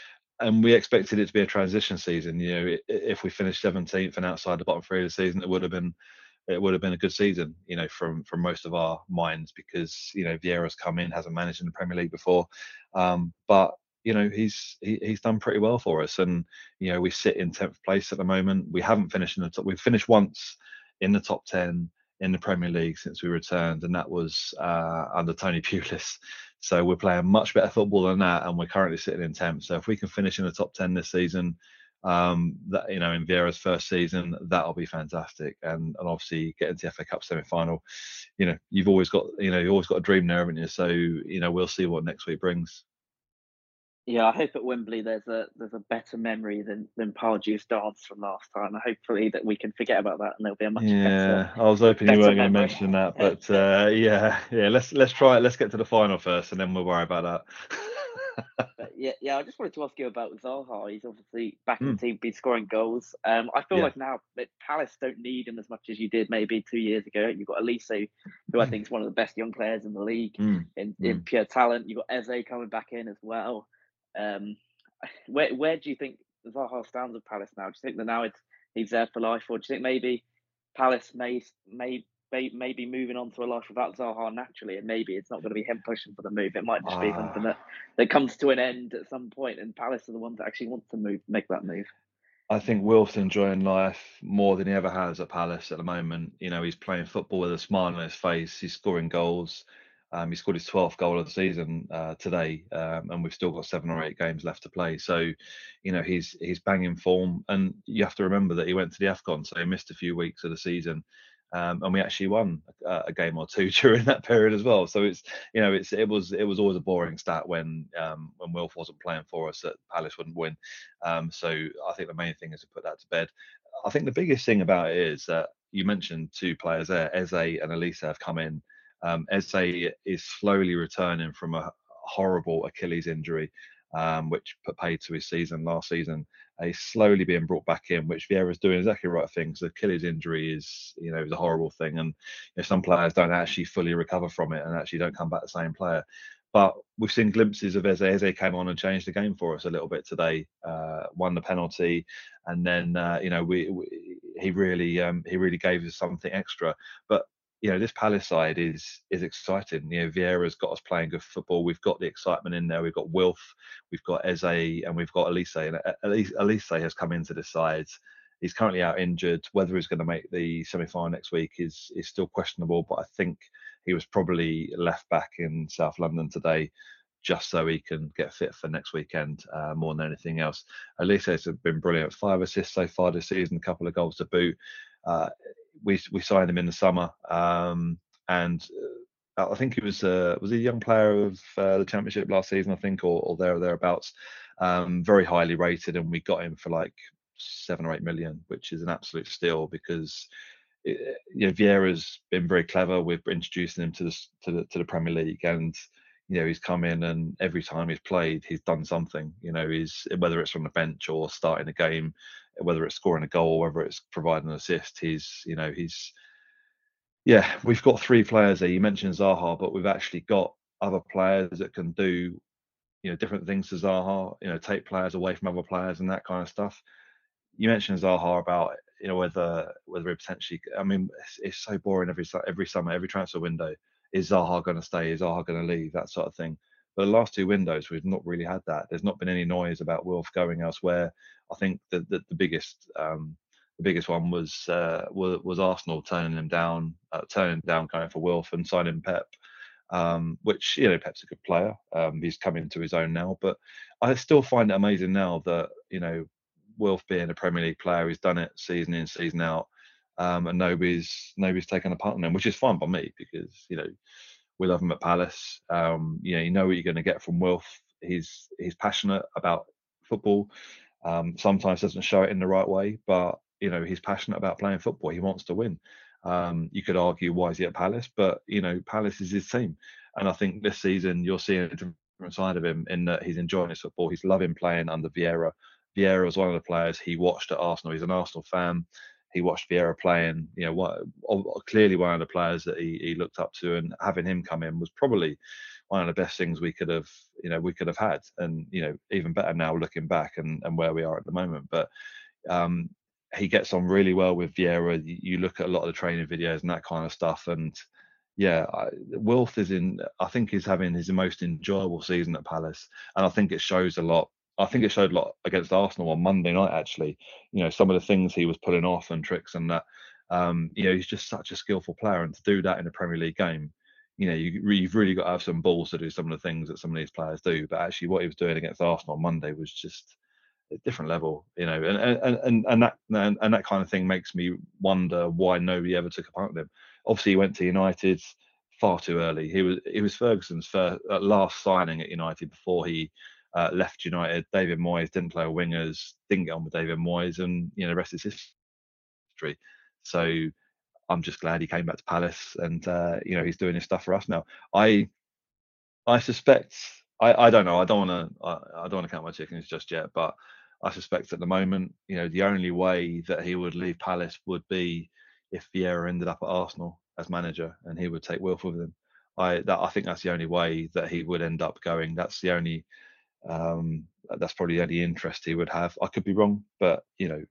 and we expected it to be a transition season. You know, if we finished seventeenth and outside the bottom three of the season, it would have been it would have been a good season. You know, from from most of our minds, because you know Vieira's come in, hasn't managed in the Premier League before, um, but you know he's he, he's done pretty well for us. And you know we sit in tenth place at the moment. We haven't finished in the top. We've finished once in the top ten in the Premier League since we returned, and that was uh, under Tony Pulis. So we're playing much better football than that, and we're currently sitting in tenth. So if we can finish in the top ten this season, um, that you know in Vieira's first season, that'll be fantastic. And and obviously getting to the F A Cup semi-final, you know you've always got you know you've always got a dream there, haven't you? So you know we'll see what next week brings. Yeah, I hope at Wembley there's a there's a better memory than than Pardew's dance from last time. Hopefully that we can forget about that and there'll be a much Yeah, better. I was hoping you better weren't going to memory. mention that, but uh, yeah, yeah. Let's let's try it. Let's get to the final first, and then we'll worry about that. But yeah, yeah. I just wanted to ask you about Zaha. He's obviously back in Mm. the team, been scoring goals. Um, I feel Yeah. like now that Palace don't need him as much as you did maybe two years ago. You've got Elise, who I think is one of the best young players in the league Mm. in, in Mm. pure talent. You've got Eze coming back in as well. Um, where where do you think Zaha stands with Palace now? Do you think that now it's he's there for life, or do you think maybe Palace may may may, may be moving on to a life without Zaha naturally, and maybe it's not going to be him pushing for the move. It might just be something Ah. that, that comes to an end at some point, and Palace are the ones that actually want to move, make that move. I think Wilf's enjoying life more than he ever has at Palace at the moment. You know, he's playing football with a smile on his face. He's scoring goals. Um, he scored his twelfth goal of the season uh, today, um, and we've still got seven or eight games left to play. So, you know, he's he's banging form. And you have to remember that he went to the AFCON, so he missed a few weeks of the season. Um, and we actually won a, a game or two during that period as well. So it's you know it's it was it was always a boring stat when um, when Wilf wasn't playing for us that Palace wouldn't win. Um, so I think the main thing is to put that to bed. I think the biggest thing about it is that you mentioned two players there, Eze and Elise have come in. Um, Eze is slowly returning from a horrible Achilles injury, um, which put paid to his season last season. Uh, he's slowly being brought back in, which Vieira's doing exactly the right thing. Because Achilles injury is, you know, is a horrible thing, and you know, some players don't actually fully recover from it and actually don't come back the same player. But we've seen glimpses of Eze. Eze came on and changed the game for us a little bit today. Uh, won the penalty, and then uh, you know we, we he really um, he really gave us something extra. But you know this Palace side is is exciting. You know Vieira's got us playing good football. We've got the excitement in there. We've got Wilf, we've got Eze, and we've got Elise. And Elise, Elise has come into the side. He's currently out injured. Whether he's going to make the semi-final next week is is still questionable. But I think he was probably left back in South London today just so he can get fit for next weekend uh, more than anything else. Elise has been brilliant. Five assists so far this season, a couple of goals to boot. Uh, we we signed him in the summer, um, and uh, I think he was uh, was he a young player of uh, the Championship last season, I think, or, or there or thereabouts. Um, very highly rated, and we got him for like seven or eight million, which is an absolute steal because it, you know Vieira's been very clever with introducing him to the to the to the Premier League, and you know he's come in and every time he's played, he's done something. You know, he's whether it's from the bench or starting a game, whether it's scoring a goal, whether it's providing an assist, he's you know he's yeah. We've got three players there. You mentioned Zaha, but we've actually got other players that can do you know different things to Zaha. You know, take players away from other players and that kind of stuff. You mentioned Zaha about you know whether whether it potentially. I mean, it's, it's so boring every su- every summer, every transfer window. Is Zaha going to stay? Is Zaha going to leave? That sort of thing. But the last two windows, we've not really had that. There's not been any noise about Wilf going elsewhere. I think the the, the biggest um, the biggest one was uh, was, was Arsenal turning him down, uh, turning down going for Wilf and signing Pep. Um, which you know Pep's a good player. Um, he's come into his own now, but I still find it amazing now that you know Wilf being a Premier League player, he's done it season in, season out, um, and nobody's nobody's taken a punt on him, which is fine by me because you know we love him at Palace. Um, you know, you know what you're going to get from Wilf. He's he's passionate about football. Um, sometimes doesn't show it in the right way, but you know he's passionate about playing football. He wants to win. Um, you could argue why is he at Palace, but you know Palace is his team, and I think this season you're seeing a different side of him in that he's enjoying his football. He's loving playing under Vieira. Vieira was one of the players he watched at Arsenal. He's an Arsenal fan. He watched Vieira playing. You know, what, clearly one of the players that he, he looked up to, and having him come in was probably one of the best things we could have, you know, we could have had, and you know, even better now looking back and, and where we are at the moment. But um, he gets on really well with Vieira. You, you look at a lot of the training videos and that kind of stuff, and yeah, I, Wilf is in. I think he's having his most enjoyable season at Palace, and I think it shows a lot. I think it showed a lot against Arsenal on Monday night. Actually, you know, some of the things he was pulling off and tricks and that. Um, you know, he's just such a skillful player, and to do that in a Premier League game, you know, you, you've really got to have some balls to do some of the things that some of these players do. But actually, what he was doing against Arsenal on Monday was just a different level, you know, and and and, and that and, and that kind of thing makes me wonder why nobody ever took a punt with him. Obviously, he went to United far too early. He was he was Ferguson's first, uh, last signing at United before he uh, left United. David Moyes didn't play wingers, didn't get on with David Moyes, and you know, the rest is history. So I'm just glad he came back to Palace, and uh, you know, he's doing his stuff for us now. I I suspect I, I don't know. I don't want to I, I don't want to count my chickens just yet, but I suspect at the moment, you know, the only way that he would leave Palace would be if Vieira ended up at Arsenal as manager, and he would take Wilf with him. I that I think that's the only way that he would end up going. That's the only um, that's probably the only interest he would have. I could be wrong, but you know,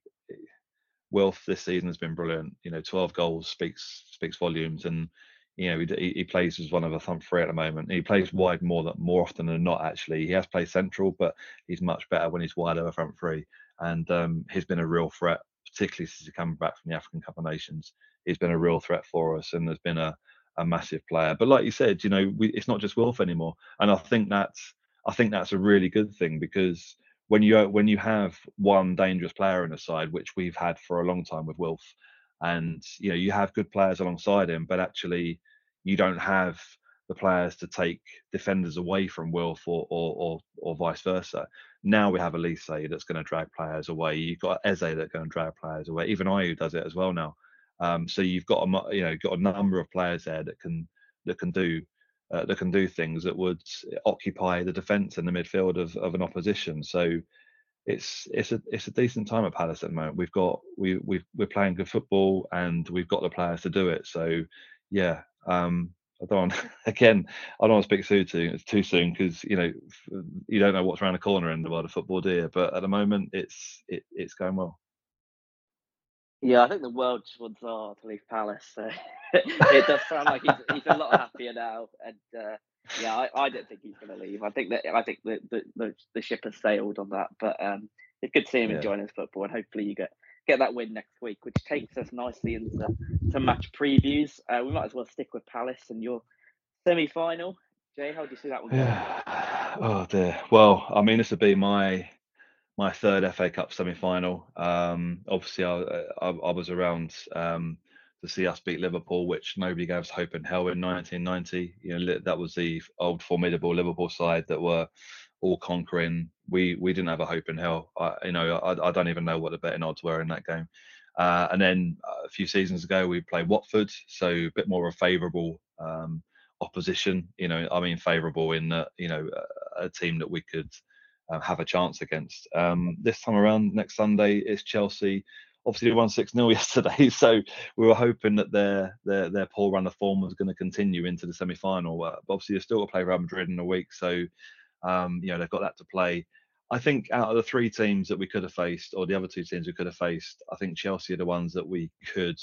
Wilf this season has been brilliant. You know, twelve goals speaks speaks volumes, and you know, he, he plays as one of a front three at the moment. He plays wide more than more often than not. Actually, he has played central, but he's much better when he's wide over front three. And um, he's been a real threat, particularly since he come back from the African Cup of Nations. He's been a real threat for us, and has been a, a massive player. But like you said, you know, we, it's not just Wilf anymore, and I think that's I think that's a really good thing, because when you when you have one dangerous player in the side, which we've had for a long time with Wilf, and you know, you have good players alongside him, but actually you don't have the players to take defenders away from Wilf, or or or, or vice versa. Now we have Elise that's going to drag players away. You've got Eze that's going to drag players away. Even Ayew does it as well now. Um, so you've got a you know got a number of players there that can that can do uh, that can do things that would occupy the defence and the midfield of, of an opposition. So it's it's a it's a decent time at Palace at the moment. We've got we we we're playing good football, and we've got the players to do it. So yeah, um, I don't want, again I don't want to speak too soon. It's too soon, because you know, you don't know what's around the corner in the world of football, do you? But at the moment, it's it, it's going well. Yeah, I think the world just wants Zaha to leave Palace. So it does sound like he's he's a lot happier now, and uh, yeah, I, I don't think he's going to leave. I think that I think the, the the the ship has sailed on that. But um, it's good to see him Yeah. enjoying his football, and hopefully you get get that win next week, which takes us nicely into to match previews. Uh, we might as well stick with Palace and your semi-final. Jay, how do you see that one going? Oh dear. Well, I mean, this would be my my third F A Cup semi-final. Um, obviously, I, I I was around um, to see us beat Liverpool, which nobody gave us hope in hell in nineteen ninety. You know, that was the old formidable Liverpool side that were all conquering. We we didn't have a hope in hell. I, you know, I, I don't even know what the betting odds were in that game. Uh, and then a few seasons ago, we played Watford, so a bit more of a favourable um, opposition. You know, I mean, favourable in that, you know, a, a team that we could uh, have a chance against. Um, this time around, next Sunday, it's Chelsea. Obviously, they won six nil yesterday, so we were hoping that their their their poor run of form was going to continue into the semi-final. Uh, but obviously, they're still to play Real Madrid in a week, so um, you know, they've got that to play. I think out of the three teams that we could have faced, or the other two teams we could have faced, I think Chelsea are the ones that we could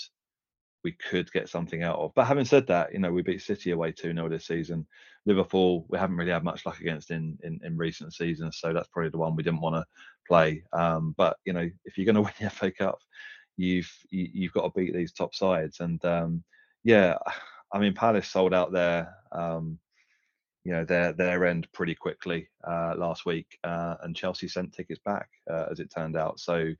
we could get something out of. But having said that, you know, we beat City away two nil this season. Liverpool, we haven't really had much luck against in, in, in recent seasons, so that's probably the one we didn't want to play. Um, but you know, if you're going to win the F A Cup, you've you, you've got to beat these top sides. And um, yeah, I mean, Palace sold out their um, you know their their end pretty quickly uh, last week, uh, and Chelsea sent tickets back uh, as it turned out. So.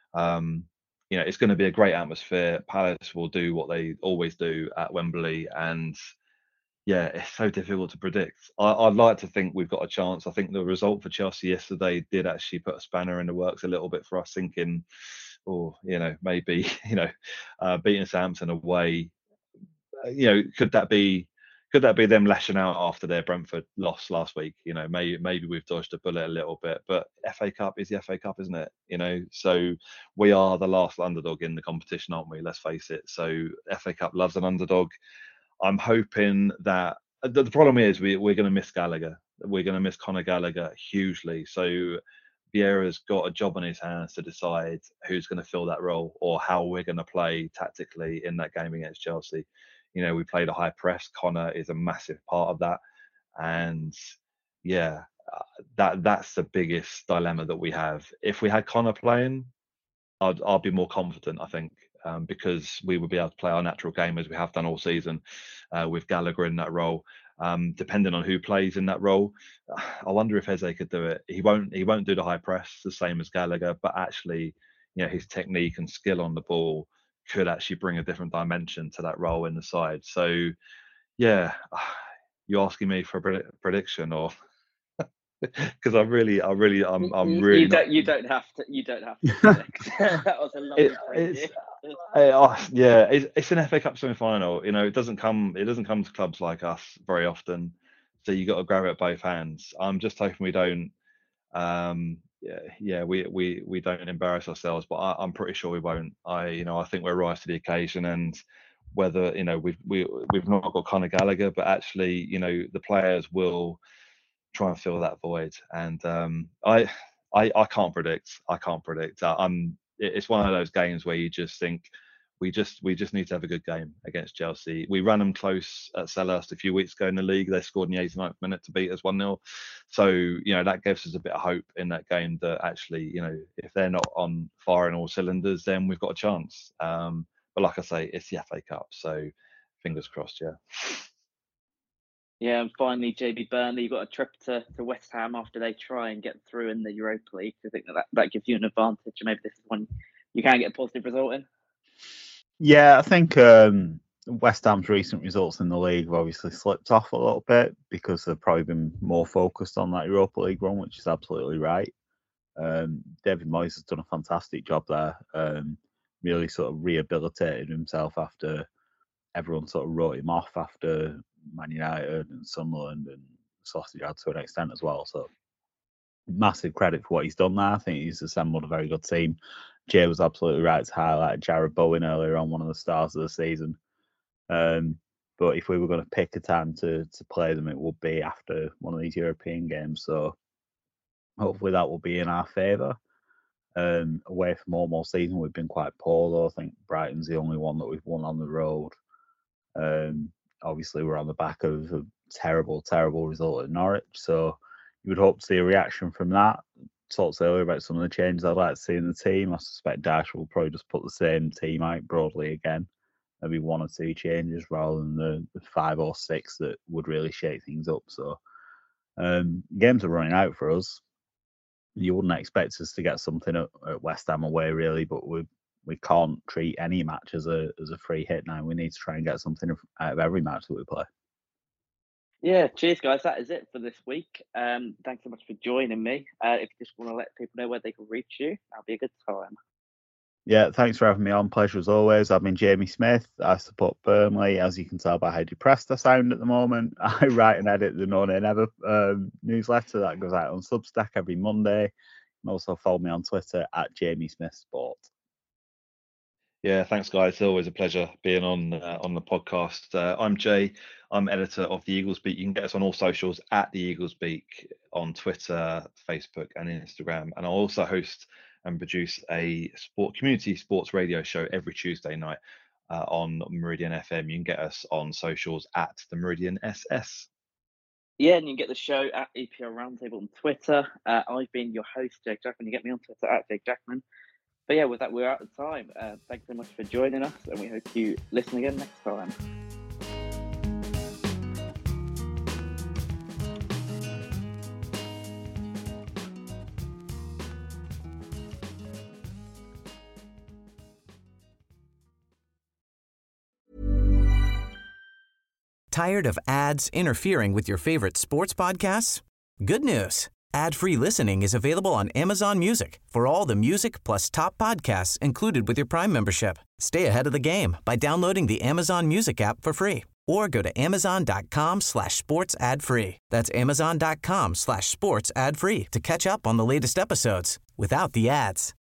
Um, you know, it's going to be a great atmosphere. Palace will do what they always do at Wembley, and yeah, it's so difficult to predict. I, I'd like to think we've got a chance. I think the result for Chelsea yesterday did actually put a spanner in the works a little bit for us, thinking, oh, you know, maybe, you know, uh, beating Southampton away, uh, you know, could that be could that be them lashing out after their Brentford loss last week? You know, maybe maybe we've dodged a bullet a little bit, but F A Cup is the F A Cup, isn't it? You know, so we are the last underdog in the competition, aren't we? Let's face it. So F A Cup loves an underdog. I'm hoping that the, the problem is we, we're going to miss Gallagher. We're going to miss Conor Gallagher hugely. So Vieira's got a job on his hands to decide who's going to fill that role or how we're going to play tactically in that game against Chelsea. You know, we played a high press. Conor is a massive part of that. And yeah, uh, that that's the biggest dilemma that we have. If we had Conor playing, I'd, I'd be more confident, I think, um, because we would be able to play our natural game as we have done all season uh, with Gallagher in that role. Um, depending on who plays in that role, I wonder if Eze could do it. He won't. He won't do the high press the same as Gallagher, but actually, you know, his technique and skill on the ball could actually bring a different dimension to that role in the side. So, yeah, you asking me for a pred- prediction or? Because I really, I really, I'm, I'm really. You don't, not... you don't have to. You don't have to. Predict. That was a lovely it, it's, uh, yeah, it's, it's an F A Cup semi-final. You know, it doesn't come, it doesn't come to clubs like us very often. So you got to grab it at both hands. I'm just hoping we don't. Um, yeah, yeah, we we we don't embarrass ourselves, but I, I'm pretty sure we won't. I, you know, I think we're rise to the occasion, and whether you know we've we we've not got Conor Gallagher, but actually, you know, the players will try and fill that void. And um, I, I, I can't predict. I can't predict. I, I'm. It's one of those games where you just think we just we just need to have a good game against Chelsea. We ran them close at Selhurst a few weeks ago in the league. They scored in the eighty-ninth minute to beat us one nil. So you know that gives us a bit of hope in that game that actually, you know, if they're not on firing all cylinders, then we've got a chance. Um, but like I say, it's the F A Cup, so fingers crossed. Yeah. Yeah, and finally, J B Burnley, you've got a trip to, to West Ham after they try and get through in the Europa League. Do you think that, that that gives you an advantage? And maybe this is one you can get a positive result in? Yeah, I think um, West Ham's recent results in the league have obviously slipped off a little bit because they've probably been more focused on that Europa League run, which is absolutely right. Um, David Moyes has done a fantastic job there, um, really sort of rehabilitated himself after everyone sort of wrote him off after Man United and Sunderland and Sociedad to an extent as well. So massive credit for what he's done there. I think he's assembled a very good team. Jay was absolutely right to highlight Jared Bowen earlier on, one of the stars of the season. Um, but if we were going to pick a time to to play them, it would be after one of these European games. So hopefully that will be in our favour. Um, away from home all season, we've been quite poor though. I think Brighton's the only one that we've won on the road. Um, obviously, we're on the back of a terrible, terrible result at Norwich. So you would hope to see a reaction from that. Talked earlier about some of the changes I'd like to see in the team. I suspect Dash will probably just put the same team out broadly again. Maybe one or two changes rather than the, the five or six that would really shake things up. So um, games are running out for us. You wouldn't expect us to get something at, at West Ham away, really, but we we can't treat any match as a as a free hit now. We need to try and get something out of every match that we play. Yeah, cheers, guys. That is it for this week. Um, thanks so much for joining me. Uh, if you just want to let people know where they can reach you, that'll be a good time. Yeah, thanks for having me on. Pleasure as always. I've been Jamie Smith. I support Burnley. As you can tell by how depressed I sound at the moment, I write and edit the No Nay Never um, newsletter that goes out on Substack every Monday. And also follow me on Twitter at Jamie Smith Sport. Yeah, thanks, guys. It's always a pleasure being on uh, on the podcast. Uh, I'm Jay. I'm editor of the Eagles Beat. You can get us on all socials at the Eagles Beat on Twitter, Facebook, and Instagram. And I also host and produce a sport community sports radio show every Tuesday night uh, on Meridian F M. You can get us on socials at the Meridian S S. Yeah, and you can get the show at E P L Roundtable on Twitter. Uh, I've been your host, Jake Jackman. You get me on Twitter at Jake Jackman. But yeah, with that, we're out of time. Uh, thanks so much for joining us, and we hope you listen again next time. Tired of ads interfering with your favorite sports podcasts? Good news. Ad-free listening is available on Amazon Music for all the music plus top podcasts included with your Prime membership. Stay ahead of the game by downloading the Amazon Music app for free or go to amazon.com slash sports ad free. That's amazon.com slash sports ad free to catch up on the latest episodes without the ads.